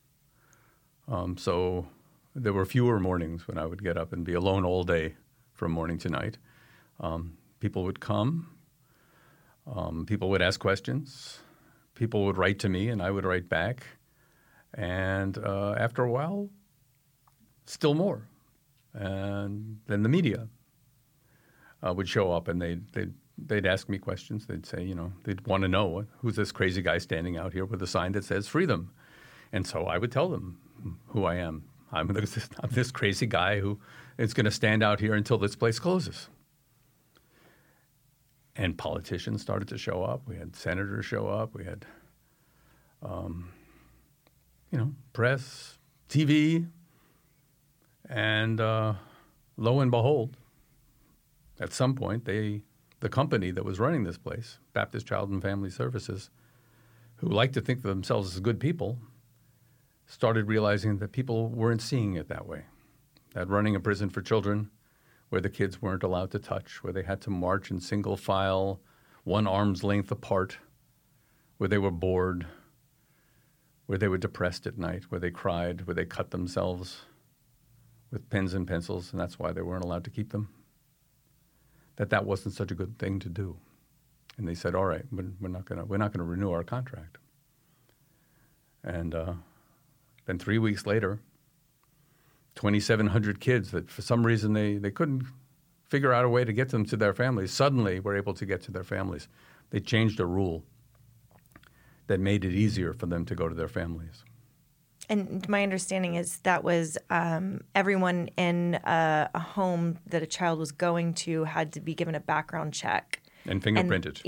So there were fewer mornings when I would get up and be alone all day from morning to night. People would come. People would ask questions. People would write to me, and I would write back. And after a while, still more. And then the media would show up, and they'd ask me questions. They'd say, they'd want to know, who's this crazy guy standing out here with a sign that says freedom? And so I would tell them who I am. I'm this crazy guy who is going to stand out here until this place closes. And politicians started to show up. We had senators show up. We had, press, TV. And lo and behold, at some point, the company that was running this place, Baptist Child and Family Services, who like to think of themselves as good people, started realizing that people weren't seeing it that way. That running a prison for children where the kids weren't allowed to touch, where they had to march in single file, one arm's length apart, where they were bored, where they were depressed at night, where they cried, where they cut themselves with pens and pencils, and that's why they weren't allowed to keep them. That wasn't such a good thing to do. And they said, all right, we're not going to renew our contract. And then 3 weeks later, 2,700 kids that for some reason they couldn't figure out a way to get them to their families, suddenly were able to get to their families. They changed a rule that made it easier for them to go to their families. And my understanding is that was everyone in a home that a child was going to had to be given a background check. And fingerprinted.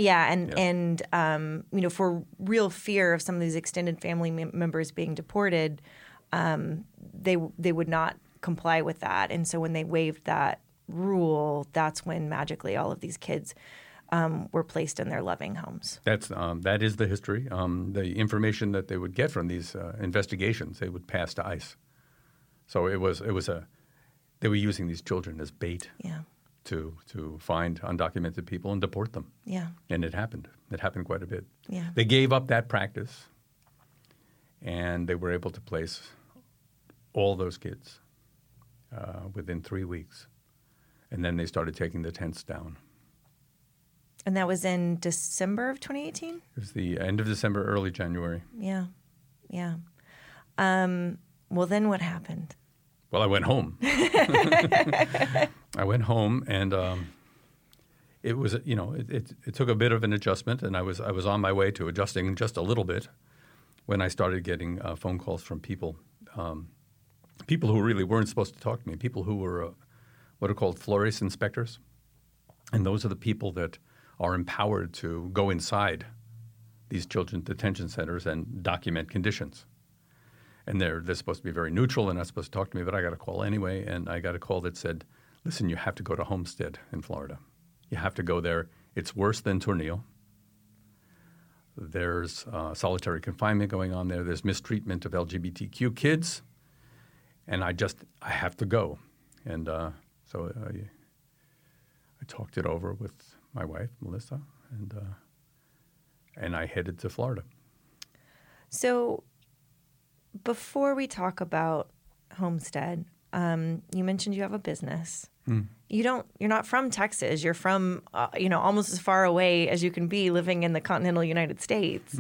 For real fear of some of these extended family members being deported, they would not comply with that. And so when they waived that rule, that's when magically all of these kids were placed in their loving homes. That is the history. The information that they would get from these investigations, they would pass to ICE. So they were using these children as bait. Yeah. To find undocumented people and deport them. Yeah. And it happened. It happened quite a bit. Yeah. They gave up that practice, and they were able to place all those kids within 3 weeks. And then they started taking the tents down. And that was in December of 2018? It was the end of December, early January. Yeah. Yeah. Well, then what happened? Well, I went home. I went home, and it was, it took a bit of an adjustment, and I was on my way to adjusting just a little bit when I started getting phone calls from people who really weren't supposed to talk to me, people who were what are called Flores inspectors, and those are the people that are empowered to go inside these children's detention centers and document conditions. And they're supposed to be very neutral. They're not supposed to talk to me, but I got a call anyway. And I got a call that said, listen, you have to go to Homestead in Florida. You have to go there. It's worse than Tornillo. There's solitary confinement going on there. There's mistreatment of LGBTQ kids. And I have to go. And so I talked it over with my wife, Melissa, and I headed to Florida. So before we talk about Homestead, you mentioned you have a business. You're not from Texas. You're from almost as far away as you can be, living in the continental United States.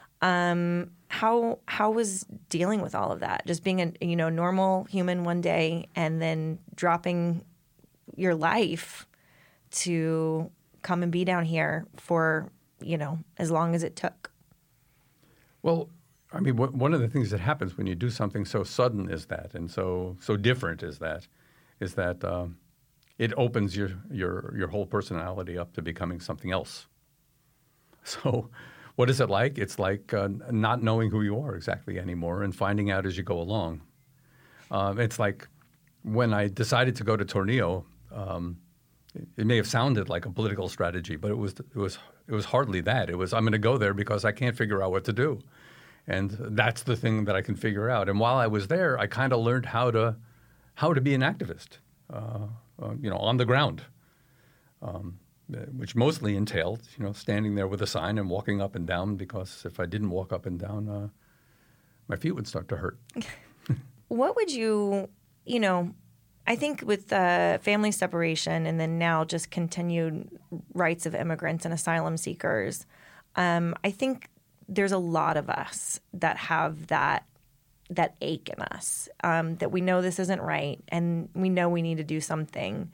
How was dealing with all of that? Just being a normal human one day and then dropping your life to come and be down here for as long as it took. Well, I mean, one of the things that happens when you do something so sudden as that, and so different as that, is that it opens your whole personality up to becoming something else. So, what is it like? It's like not knowing who you are exactly anymore and finding out as you go along. It's like when I decided to go to Tornillo. It may have sounded like a political strategy, but it was hardly that. It was, I'm going to go there because I can't figure out what to do. And that's the thing that I can figure out. And while I was there, I kind of learned how to be an activist, on the ground, which mostly entailed, standing there with a sign and walking up and down, because if I didn't walk up and down, my feet would start to hurt. What would you, I think with family separation and then now just continued rights of immigrants and asylum seekers, I think there's a lot of us that have that ache in us, that we know this isn't right and we know we need to do something.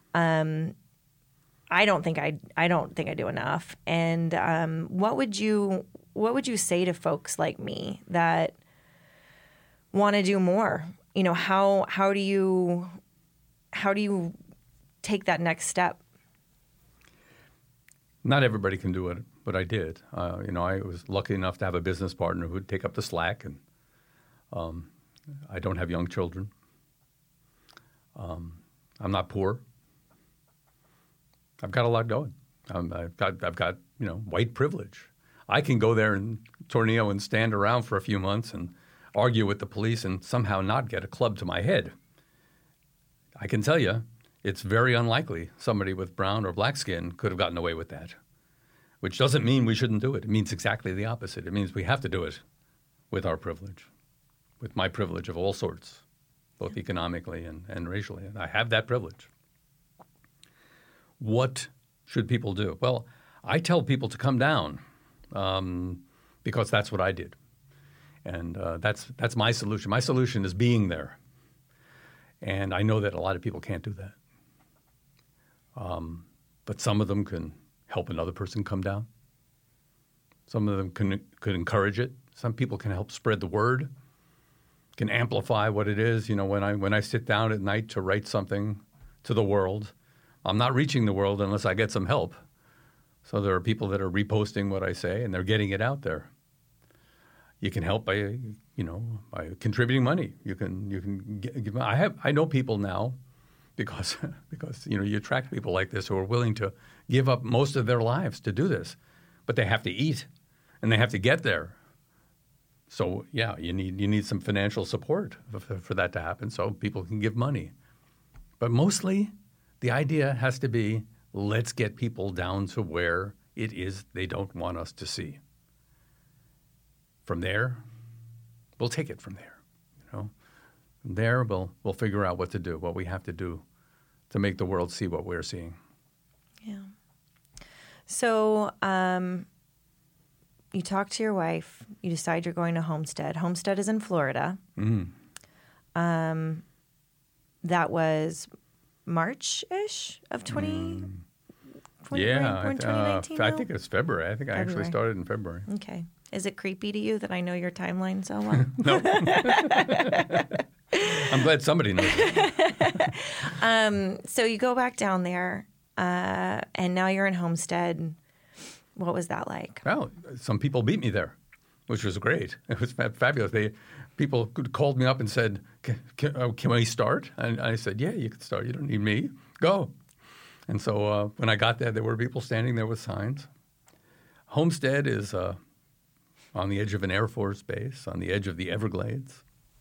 I don't think I do enough. And what would you say to folks like me that want to do more? How do you take that next step? Not everybody can do it, but I did. I was lucky enough to have a business partner who would take up the slack, and I don't have young children. I'm not poor. I've got a lot going. I've got white privilege. I can go there in Tornillo and stand around for a few months and argue with the police and somehow not get a club to my head. I can tell you, it's very unlikely somebody with brown or black skin could have gotten away with that, which doesn't mean we shouldn't do it. It means exactly the opposite. It means we have to do it with our privilege, with my privilege of all sorts, both economically and racially. And I have that privilege. What should people do? Well, I tell people to come down because that's what I did. And that's my solution. My solution is being there. And I know that a lot of people can't do that. But some of them can help another person come down. Some of them could encourage it. Some people can help spread the word, can amplify what it is. When I sit down at night to write something to the world, I'm not reaching the world unless I get some help. So there are people that are reposting what I say, and they're getting it out there. You can help by contributing money. You can give. I know people now, because you attract people like this who are willing to give up most of their lives to do this, but they have to eat, and they have to get there. So yeah, you need some financial support for that to happen, so people can give money. But mostly, the idea has to be, let's get people down to where it is they don't want us to see. From there, we'll take it from there. From there, we'll figure out what to do, what we have to do to make the world see what we're seeing. Yeah. So you talk to your wife. You decide you're going to Homestead. Homestead is in Florida. Mm. That was March-ish of 2019? I think it's February. I think I actually started in February. Okay. Is it creepy to you that I know your timeline so well? No. I'm glad somebody knows it. So you go back down there, and now you're in Homestead. What was that like? Well, some people beat me there, which was great. It was fabulous. People called me up and said, can we start? And I said, yeah, you can start. You don't need me. Go. And so when I got there were people standing there with signs. Homestead is on the edge of an Air Force base, on the edge of the Everglades.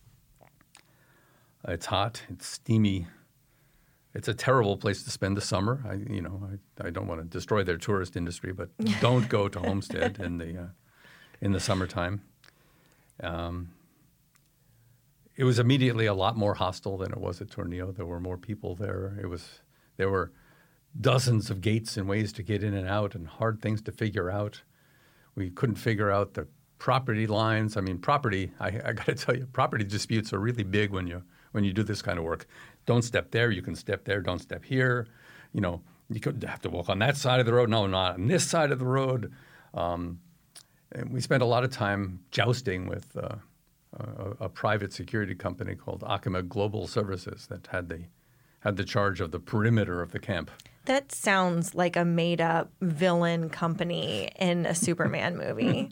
It's hot. It's steamy. It's a terrible place to spend the summer. I don't want to destroy their tourist industry, but don't go to Homestead in the summertime. It was immediately a lot more hostile than it was at Tornillo. There were more people there. There were dozens of gates and ways to get in and out, and hard things to figure out. We couldn't figure out the property lines. I mean, property. I got to tell you, property disputes are really big when you do this kind of work. Don't step there. You can step there. Don't step here. You could have to walk on that side of the road. No, not on this side of the road. And we spent a lot of time jousting with a private security company called Akima Global Services that had the charge of the perimeter of the camp. That sounds like a made-up villain company in a Superman movie.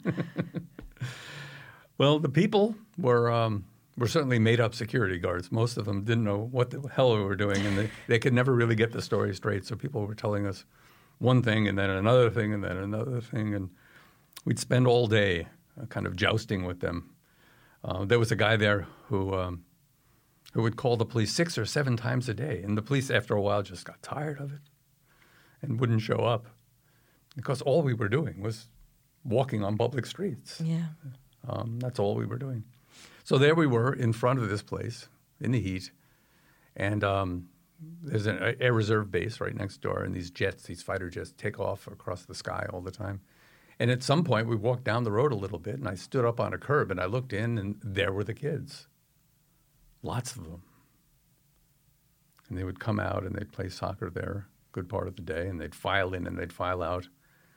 Well, the people were certainly made-up security guards. Most of them didn't know what the hell we were doing, and they could never really get the story straight. So people were telling us one thing and then another thing and then another thing, and we'd spend all day kind of jousting with them. There was a guy there who would call the police 6 or 7 times a day, and the police, after a while, just got tired of it and wouldn't show up because all we were doing was walking on public streets. Yeah. That's all we were doing. So there we were in front of this place in the heat, and there's an air reserve base right next door, and these fighter jets, take off across the sky all the time. And at some point, we walked down the road a little bit, and I stood up on a curb, and I looked in, and there were the kids. Lots of them. And they would come out, and they'd play soccer there a good part of the day, and they'd file in and they'd file out.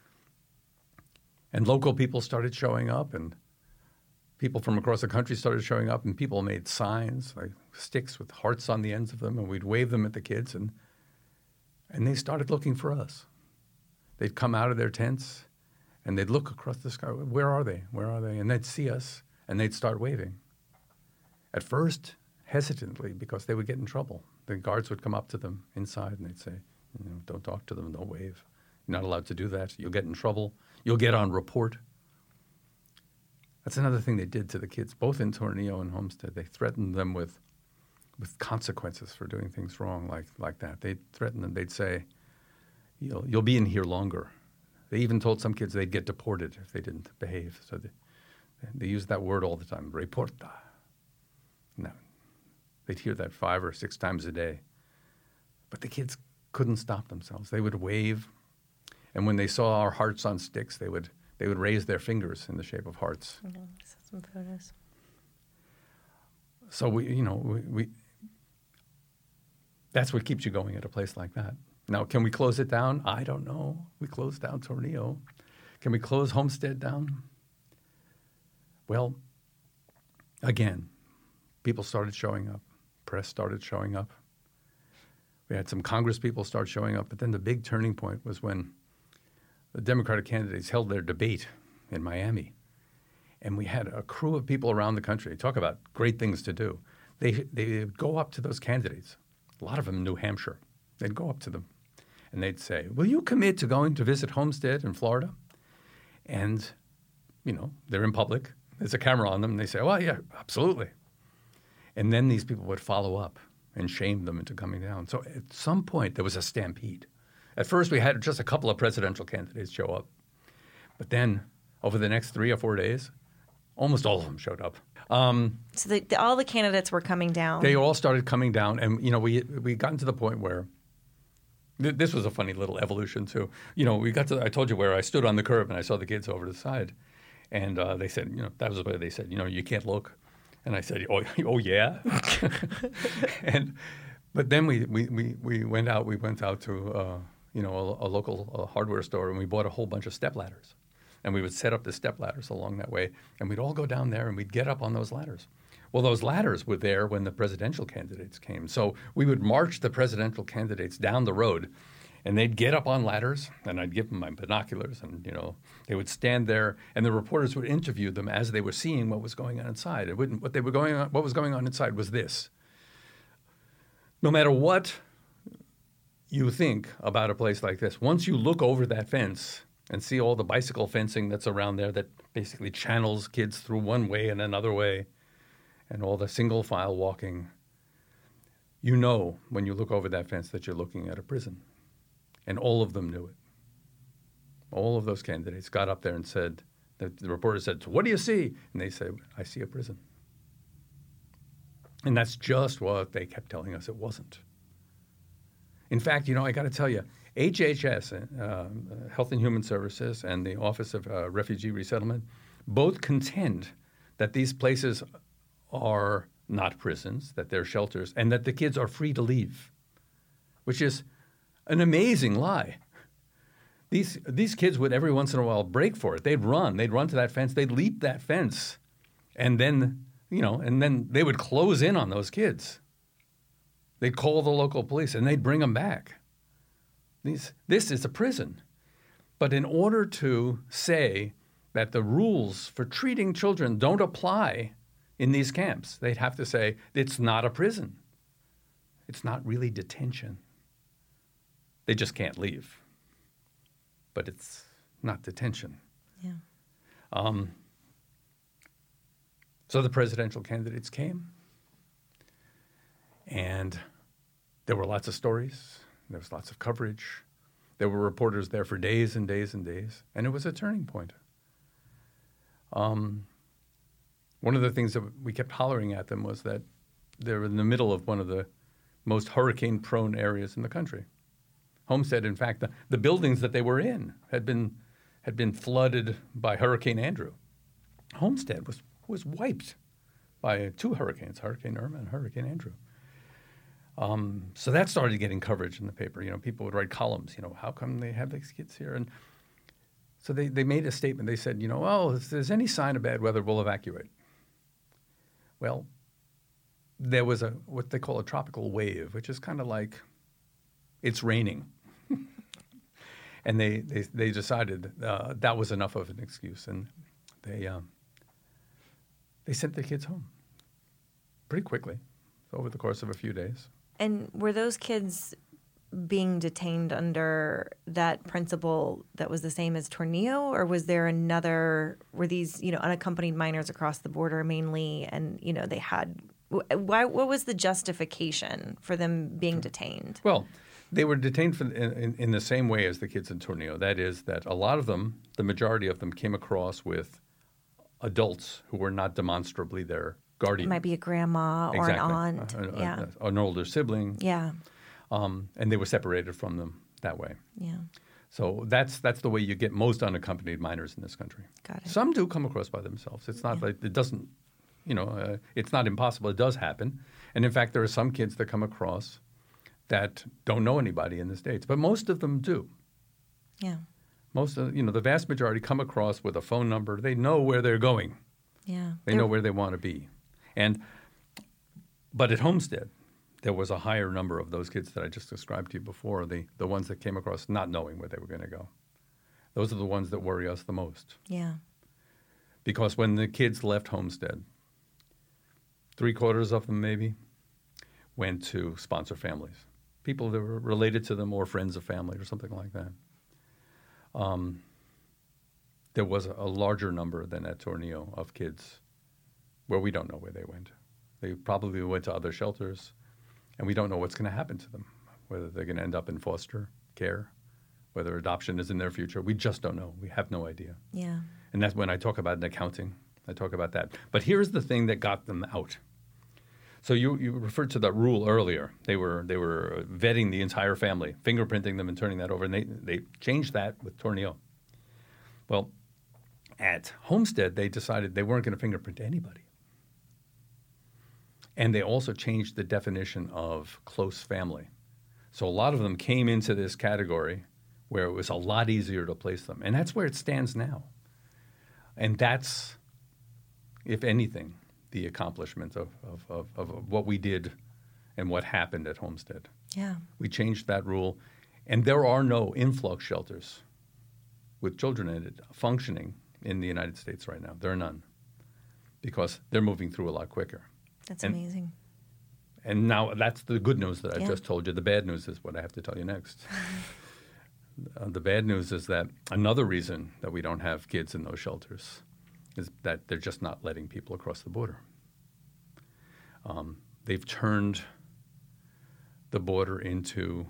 And local people started showing up, and people from across the country started showing up, and people made signs, like sticks with hearts on the ends of them, and we'd wave them at the kids, and they started looking for us. They'd come out of their tents, and they'd look across the sky. Where are they? Where are they? And they'd see us, and they'd start waving. At first, hesitantly, because they would get in trouble. The guards would come up to them inside, and they'd say, don't talk to them, don't wave. You're not allowed to do that. You'll get in trouble. You'll get on report. That's another thing they did to the kids, both in Tornillo and Homestead. They threatened them with consequences for doing things wrong like that. They'd threaten them. They'd say, you'll be in here longer. They even told some kids they'd get deported if they didn't behave. So they used that word all the time, reporta. No, they'd hear that 5 or 6 times a day. But the kids couldn't stop themselves. They would wave, and when they saw our hearts on sticks, they would raise their fingers in the shape of hearts. I saw some photos. So we that's what keeps you going at a place like that. Now, can we close it down? I don't know. We closed down Tornillo. Can we close Homestead down? Well, again, people started showing up. Press started showing up. We had some Congress people start showing up. But then the big turning point was when the Democratic candidates held their debate in Miami. And we had a crew of people around the country. Talk about great things to do. They would go up to those candidates, a lot of them in New Hampshire. They'd go up to them and they'd say, will you commit to going to visit Homestead in Florida? And, they're in public. There's a camera on them. And they say, well, yeah, absolutely. And then these people would follow up and shame them into coming down. So at some point, there was a stampede. At first, we had just a couple of presidential candidates show up. But then over the next 3 or 4 days, almost all of them showed up. So all the candidates were coming down. They all started coming down. And, we gotten to the point where this was a funny little evolution, too. I told you where I stood on the curb and I saw the kids over to the side. And they said, that was where they said, you can't look. And I said, oh yeah? But then we went out. We went out to, a local hardware store and we bought a whole bunch of stepladders. And we would set up the stepladders along that way. And we'd all go down there and we'd get up on those ladders. Well, those ladders were there when the presidential candidates came. So we would march the presidential candidates down the road, and they'd get up on ladders, and I'd give them my binoculars, and, they would stand there, and the reporters would interview them as they were seeing what was going on inside. What was going on inside was this. No matter what you think about a place like this, once you look over that fence and see all the bicycle fencing that's around there that basically channels kids through one way and another way, and all the single file walking, when you look over that fence that you're looking at a prison. And all of them knew it. All of those candidates got up there and said, the reporter said, what do you see? And they said, I see a prison. And that's just what they kept telling us it wasn't. In fact, I got to tell you, HHS, Health and Human Services, and the Office of Refugee Resettlement both contend that these places are not prisons, that they're shelters, and that the kids are free to leave, which is an amazing lie. These kids would every once in a while break for it. They'd run to that fence, they'd leap that fence, and then they would close in on those kids. They'd call the local police and they'd bring them back. This is a prison. But in order to say that the rules for treating children don't apply in these camps, they'd have to say it's not a prison. It's not really detention. They just can't leave. But it's not detention. Yeah. So the presidential candidates came, and there were lots of stories. There was lots of coverage. There were reporters there for days and days and days, and it was a turning point. One of the things that we kept hollering at them was that they were in the middle of one of the most hurricane-prone areas in the country. Homestead, in fact, the buildings that they were in had been flooded by Hurricane Andrew. Homestead was wiped by 2 hurricanes, Hurricane Irma and Hurricane Andrew. So that started getting coverage in the paper. People would write columns, how come they have these kids here? And so they made a statement. They said, if there's any sign of bad weather, we'll evacuate. Well, there was what they call a tropical wave, which is kind of like it's raining. And they decided that was enough of an excuse, and they sent their kids home pretty quickly over the course of a few days. And were those kids being detained under that principle that was the same as Tornillo, or was there were these, unaccompanied minors across the border mainly, and, they had, what was the justification for them being detained? Well, they were detained in the same way as the kids in Tornillo. That is that a lot of them, the majority of them, came across with adults who were not demonstrably their guardian. It might be a grandma or an aunt. An older sibling. Yeah. And they were separated from them that way. Yeah. So that's the way you get most unaccompanied minors in this country. Got it. Some do come across by themselves. It's not like it doesn't, it's not impossible. It does happen. And in fact, there are some kids that come across that don't know anybody in the States, but most of them do. Yeah. Most of, the vast majority come across with a phone number. They know where they're going. Yeah. They know where they want to be. But at Homestead, there was a higher number of those kids that I just described to you before, the ones that came across not knowing where they were going to go. Those are the ones that worry us the most. Yeah. Because when the kids left Homestead, 3/4 of them maybe went to sponsor families, people that were related to them or friends of family or something like that. There was a larger number than at Tornillo of kids where we don't know where they went. They probably went to other shelters, and we don't know what's going to happen to them, whether they're going to end up in foster care, whether adoption is in their future. We just don't know. We have no idea. Yeah. And that's when I talk about an accounting. I talk about that. But here's the thing that got them out. So you referred to that rule earlier. They were vetting the entire family, fingerprinting them and turning that over, and they changed that with Tornillo. Well, at Homestead, they decided they weren't going to fingerprint anybody. And they also changed the definition of close family. So a lot of them came into this category where it was a lot easier to place them. And that's where it stands now. And that's, if anything, the accomplishment of what we did and what happened at Homestead. Yeah. We changed that rule. And there are no influx shelters with children in it functioning in the United States right now. There are none because they're moving through a lot quicker. That's amazing. And now that's the good news that I Yeah. just told you. The bad news is what I have to tell you next. The bad news is that another reason that we don't have kids in those shelters is that they're just not letting people across the border. They've turned the border into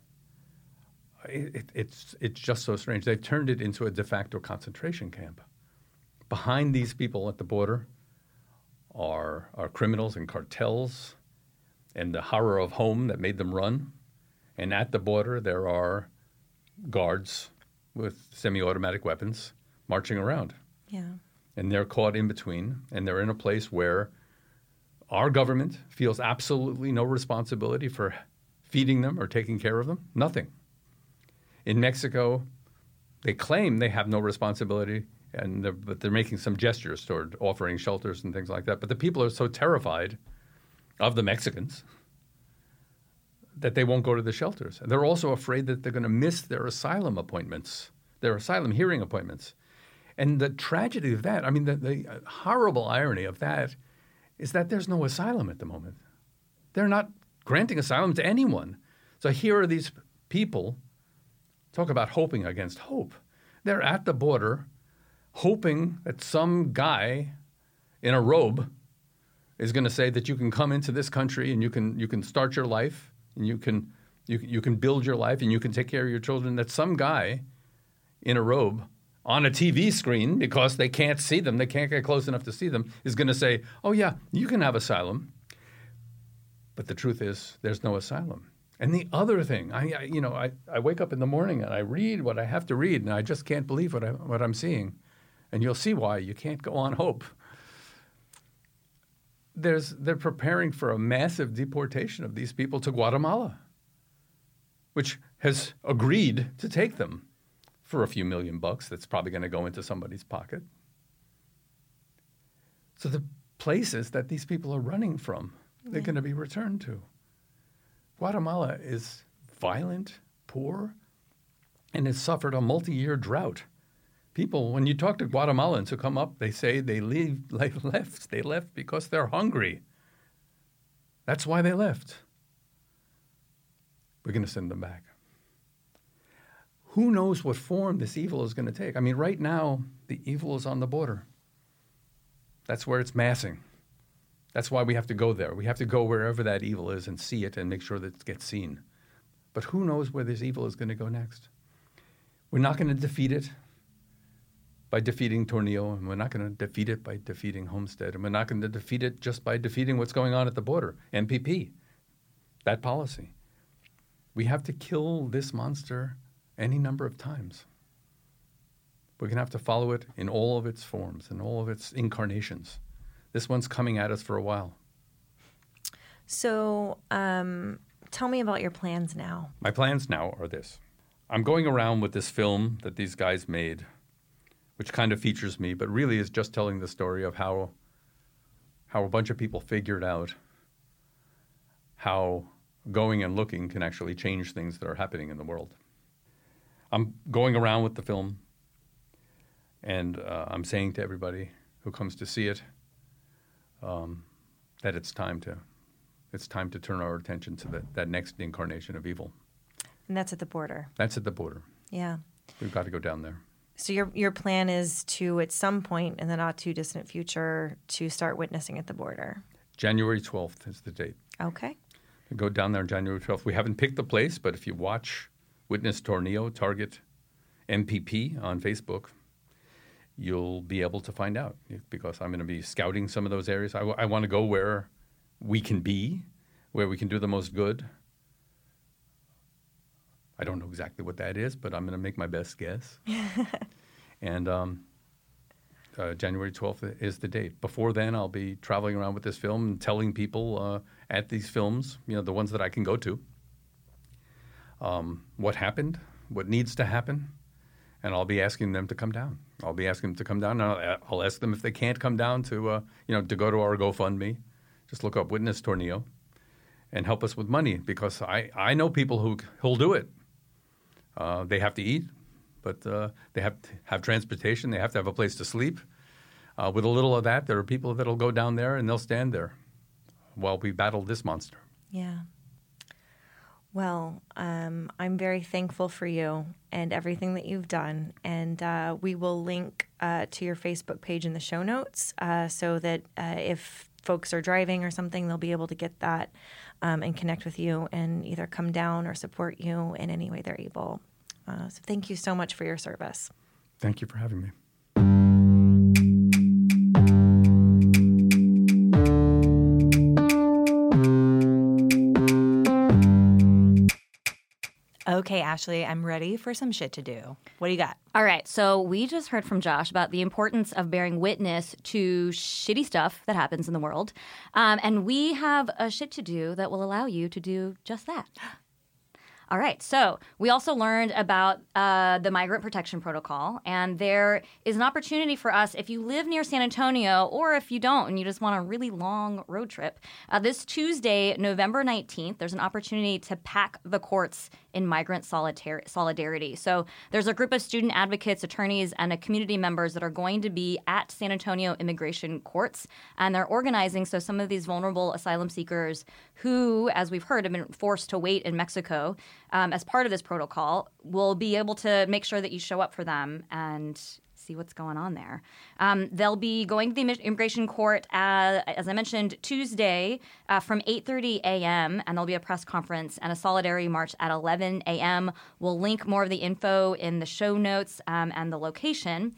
it's just so strange. They've turned it into a de facto concentration camp. Behind these people at the border are criminals and cartels and the horror of home that made them run. And at the border, there are guards with semi-automatic weapons marching around. Yeah. And they're caught in between, and they're in a place where our government feels absolutely no responsibility for feeding them or taking care of them. Nothing. In Mexico, they claim they have no responsibility, but they're making some gestures toward offering shelters and things like that. But the people are so terrified of the Mexicans that they won't go to the shelters. And they're also afraid that they're going to miss their asylum appointments, their asylum hearing appointments. And the tragedy of that, I mean, the horrible irony of that is that there's no asylum at the moment. They're not granting asylum to anyone. So here are these people, talk about hoping against hope. They're at the border hoping that some guy in a robe is going to say that you can come into this country and you can start your life and you can build your life and you can take care of your children, that some guy in a robe on a TV screen, because they can't see them, they can't get close enough to see them, is going to say, oh, yeah, you can have asylum. But the truth is there's no asylum. And the other thing, I wake up in the morning and I read what I have to read, and I just can't believe what I'm seeing. And you'll see why. You can't go on hope. They're preparing for a massive deportation of these people to Guatemala, which has agreed to take them for a few $1,000,000 that's probably going to go into somebody's pocket. So the places that these people are running from, they're going to be returned to. Guatemala is violent, poor, and has suffered a multi-year drought. People, when you talk to Guatemalans who come up, they say they left. They left because they're hungry. That's why they left. We're going to send them back. Who knows what form this evil is going to take? I mean, right now, the evil is on the border. That's where it's massing. That's why we have to go there. We have to go wherever that evil is and see it and make sure that it gets seen. But who knows where this evil is going to go next? We're not going to defeat it by defeating Tornillo, and we're not going to defeat it by defeating Homestead, and we're not going to defeat it just by defeating what's going on at the border, MPP, that policy. We have to kill this monster any number of times. We're going to have to follow it in all of its forms, in all of its incarnations. This one's coming at us for a while. So tell me about your plans now. My plans now are this. I'm going around with this film that these guys made, which kind of features me, but really is just telling the story of how a bunch of people figured out how going and looking can actually change things that are happening in the world. I'm going around with the film, and I'm saying to everybody who comes to see it that it's time to turn our attention to that next incarnation of evil. And that's at the border. That's at the border. Yeah. We've got to go down there. So your plan is to, at some point in the not too distant future, to start witnessing at the border. January 12th is the date. Okay. We go down there on January 12th. We haven't picked the place, but if you watch Witness Tornillo, Target MPP on Facebook, you'll be able to find out, because I'm going to be scouting some of those areas. I want to go where we can be, where we can do the most good. I don't know exactly what that is, but I'm going to make my best guess. And January 12th is the date. Before then, I'll be traveling around with this film and telling people at these films, the ones that I can go to, what happened, what needs to happen, and I'll be asking them to come down. I'll be asking them to come down. And I'll ask them if they can't come down to go to our GoFundMe. Just look up Witness Tornillo and help us with money, because I know people who'll do it. They have to eat, but they have to have transportation. They have to have a place to sleep. With a little of that, there are people that'll go down there and they'll stand there while we battle this monster. Yeah. Well, I'm very thankful for you and everything that you've done. And we will link to your Facebook page in the show notes so that if folks are driving or something, they'll be able to get that and connect with you and either come down or support you in any way they're able. So thank you so much for your service. Thank you for having me. Okay, Ashley, I'm ready for some shit to do. What do you got? All right, so we just heard from Josh about the importance of bearing witness to shitty stuff that happens in the world. And we have a shit to do that will allow you to do just that. All right, so we also learned about the Migrant Protection Protocol, and there is an opportunity for us if you live near San Antonio, or if you don't and you just want a really long road trip. This Tuesday, November 19th, there's an opportunity to pack the courts in migrant solidarity. So there's a group of student advocates, attorneys, and community members that are going to be at San Antonio immigration courts, and they're organizing so some of these vulnerable asylum seekers who, as we've heard, have been forced to wait in Mexico as part of this protocol, will be able to make sure that you show up for them and see what's going on there. They'll be going to the immigration court, as I mentioned, Tuesday from 8:30 a.m., and there'll be a press conference and a solidarity march at 11 a.m. We'll link more of the info in the show notes and the location.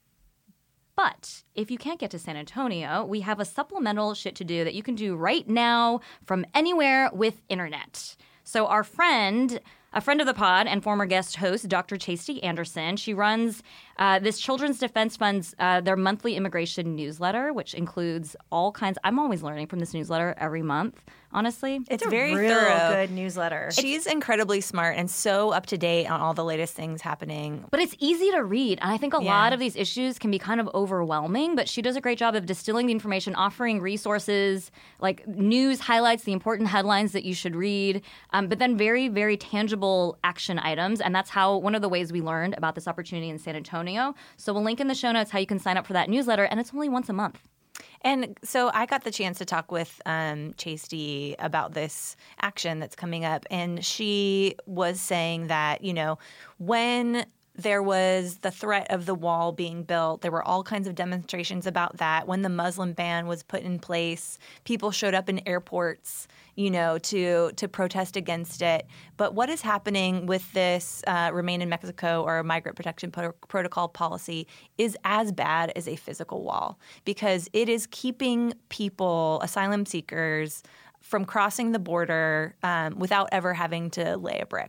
But if you can't get to San Antonio, we have a supplemental shit to do that you can do right now from anywhere with internet. So our friend, a friend of the pod and former guest host, Dr. Chasty Anderson, she runs this Children's Defense Fund's their monthly immigration newsletter, which includes all kinds. I'm always learning from this newsletter every month, honestly. It's very real thorough. good newsletter. She's incredibly smart and so up to date on all the latest things happening. But it's easy to read. And I think a lot of these issues can be kind of overwhelming, but she does a great job of distilling the information, offering resources, like news highlights, the important headlines that you should read, but then very, very tangible action items. And that's how one of the ways we learned about this opportunity in San Antonio. So we'll link in the show notes how you can sign up for that newsletter, and it's only once a month. And so I got the chance to talk with Chasty about this action that's coming up, and she was saying that, when there was the threat of the wall being built, there were all kinds of demonstrations about that. When the Muslim ban was put in place, people showed up in airports, to protest against it. But what is happening with this Remain in Mexico or Migrant Protection Protocol policy is as bad as a physical wall, because it is keeping people, asylum seekers, from crossing the border without ever having to lay a brick.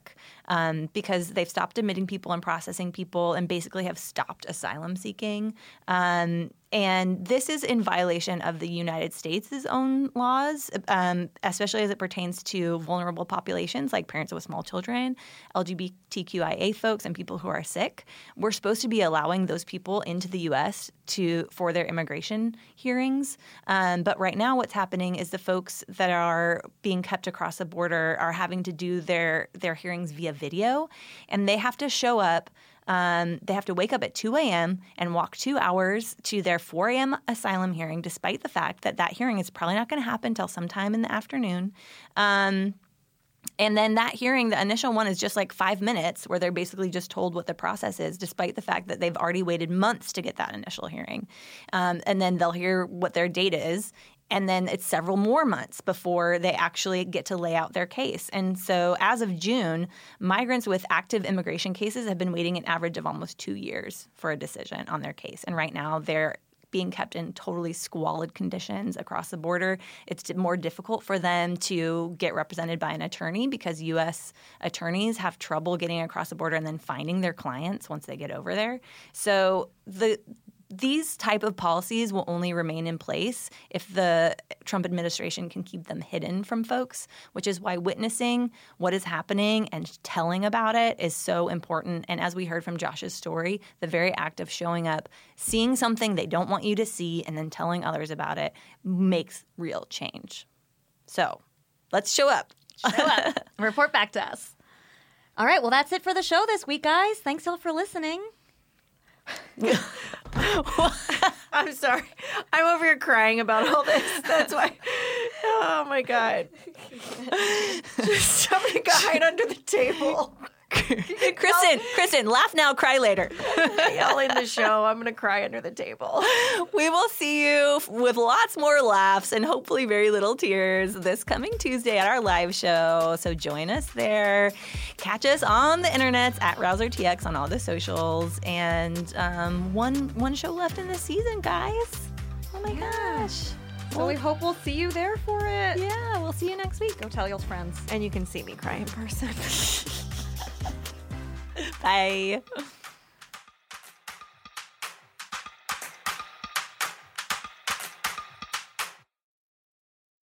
because they've stopped admitting people and processing people and basically have stopped asylum seeking. And this is in violation of the United States' own laws, especially as it pertains to vulnerable populations like parents with small children, LGBTQIA folks, and people who are sick. We're supposed to be allowing those people into the U.S. for their immigration hearings. But right now what's happening is the folks that are being kept across the border are having to do their hearings via video, and they have to show up. They have to wake up at 2 a.m. and walk 2 hours to their 4 a.m. asylum hearing, despite the fact that hearing is probably not going to happen until sometime in the afternoon. And then that hearing, the initial one, is just like 5 minutes where they're basically just told what the process is, despite the fact that they've already waited months to get that initial hearing. And then they'll hear what their date is. And then it's several more months before they actually get to lay out their case. And so as of June, migrants with active immigration cases have been waiting an average of almost 2 years for a decision on their case. And right now they're being kept in totally squalid conditions across the border. It's more difficult for them to get represented by an attorney because U.S. attorneys have trouble getting across the border and then finding their clients once they get over there. So these type of policies will only remain in place if the Trump administration can keep them hidden from folks, which is why witnessing what is happening and telling about it is so important. And as we heard from Josh's story, the very act of showing up, seeing something they don't want you to see, and then telling others about it makes real change. So let's show up. Show up. Report back to us. All right. Well, that's it for the show this week, guys. Thanks all for listening. I'm sorry. I'm over here crying about all this. That's why. Oh my God. Somebody got hide under the table. Kristen, laugh now, cry later. Yell in the show. I'm going to cry under the table. We will see you with lots more laughs and hopefully very little tears this coming Tuesday at our live show. So join us there. Catch us on the internets at RouserTX on all the socials. And one show left in the season, guys. Oh my gosh. So we hope we'll see you there for it. Yeah, we'll see you next week. Go tell your friends. And you can see me cry in person. Bye.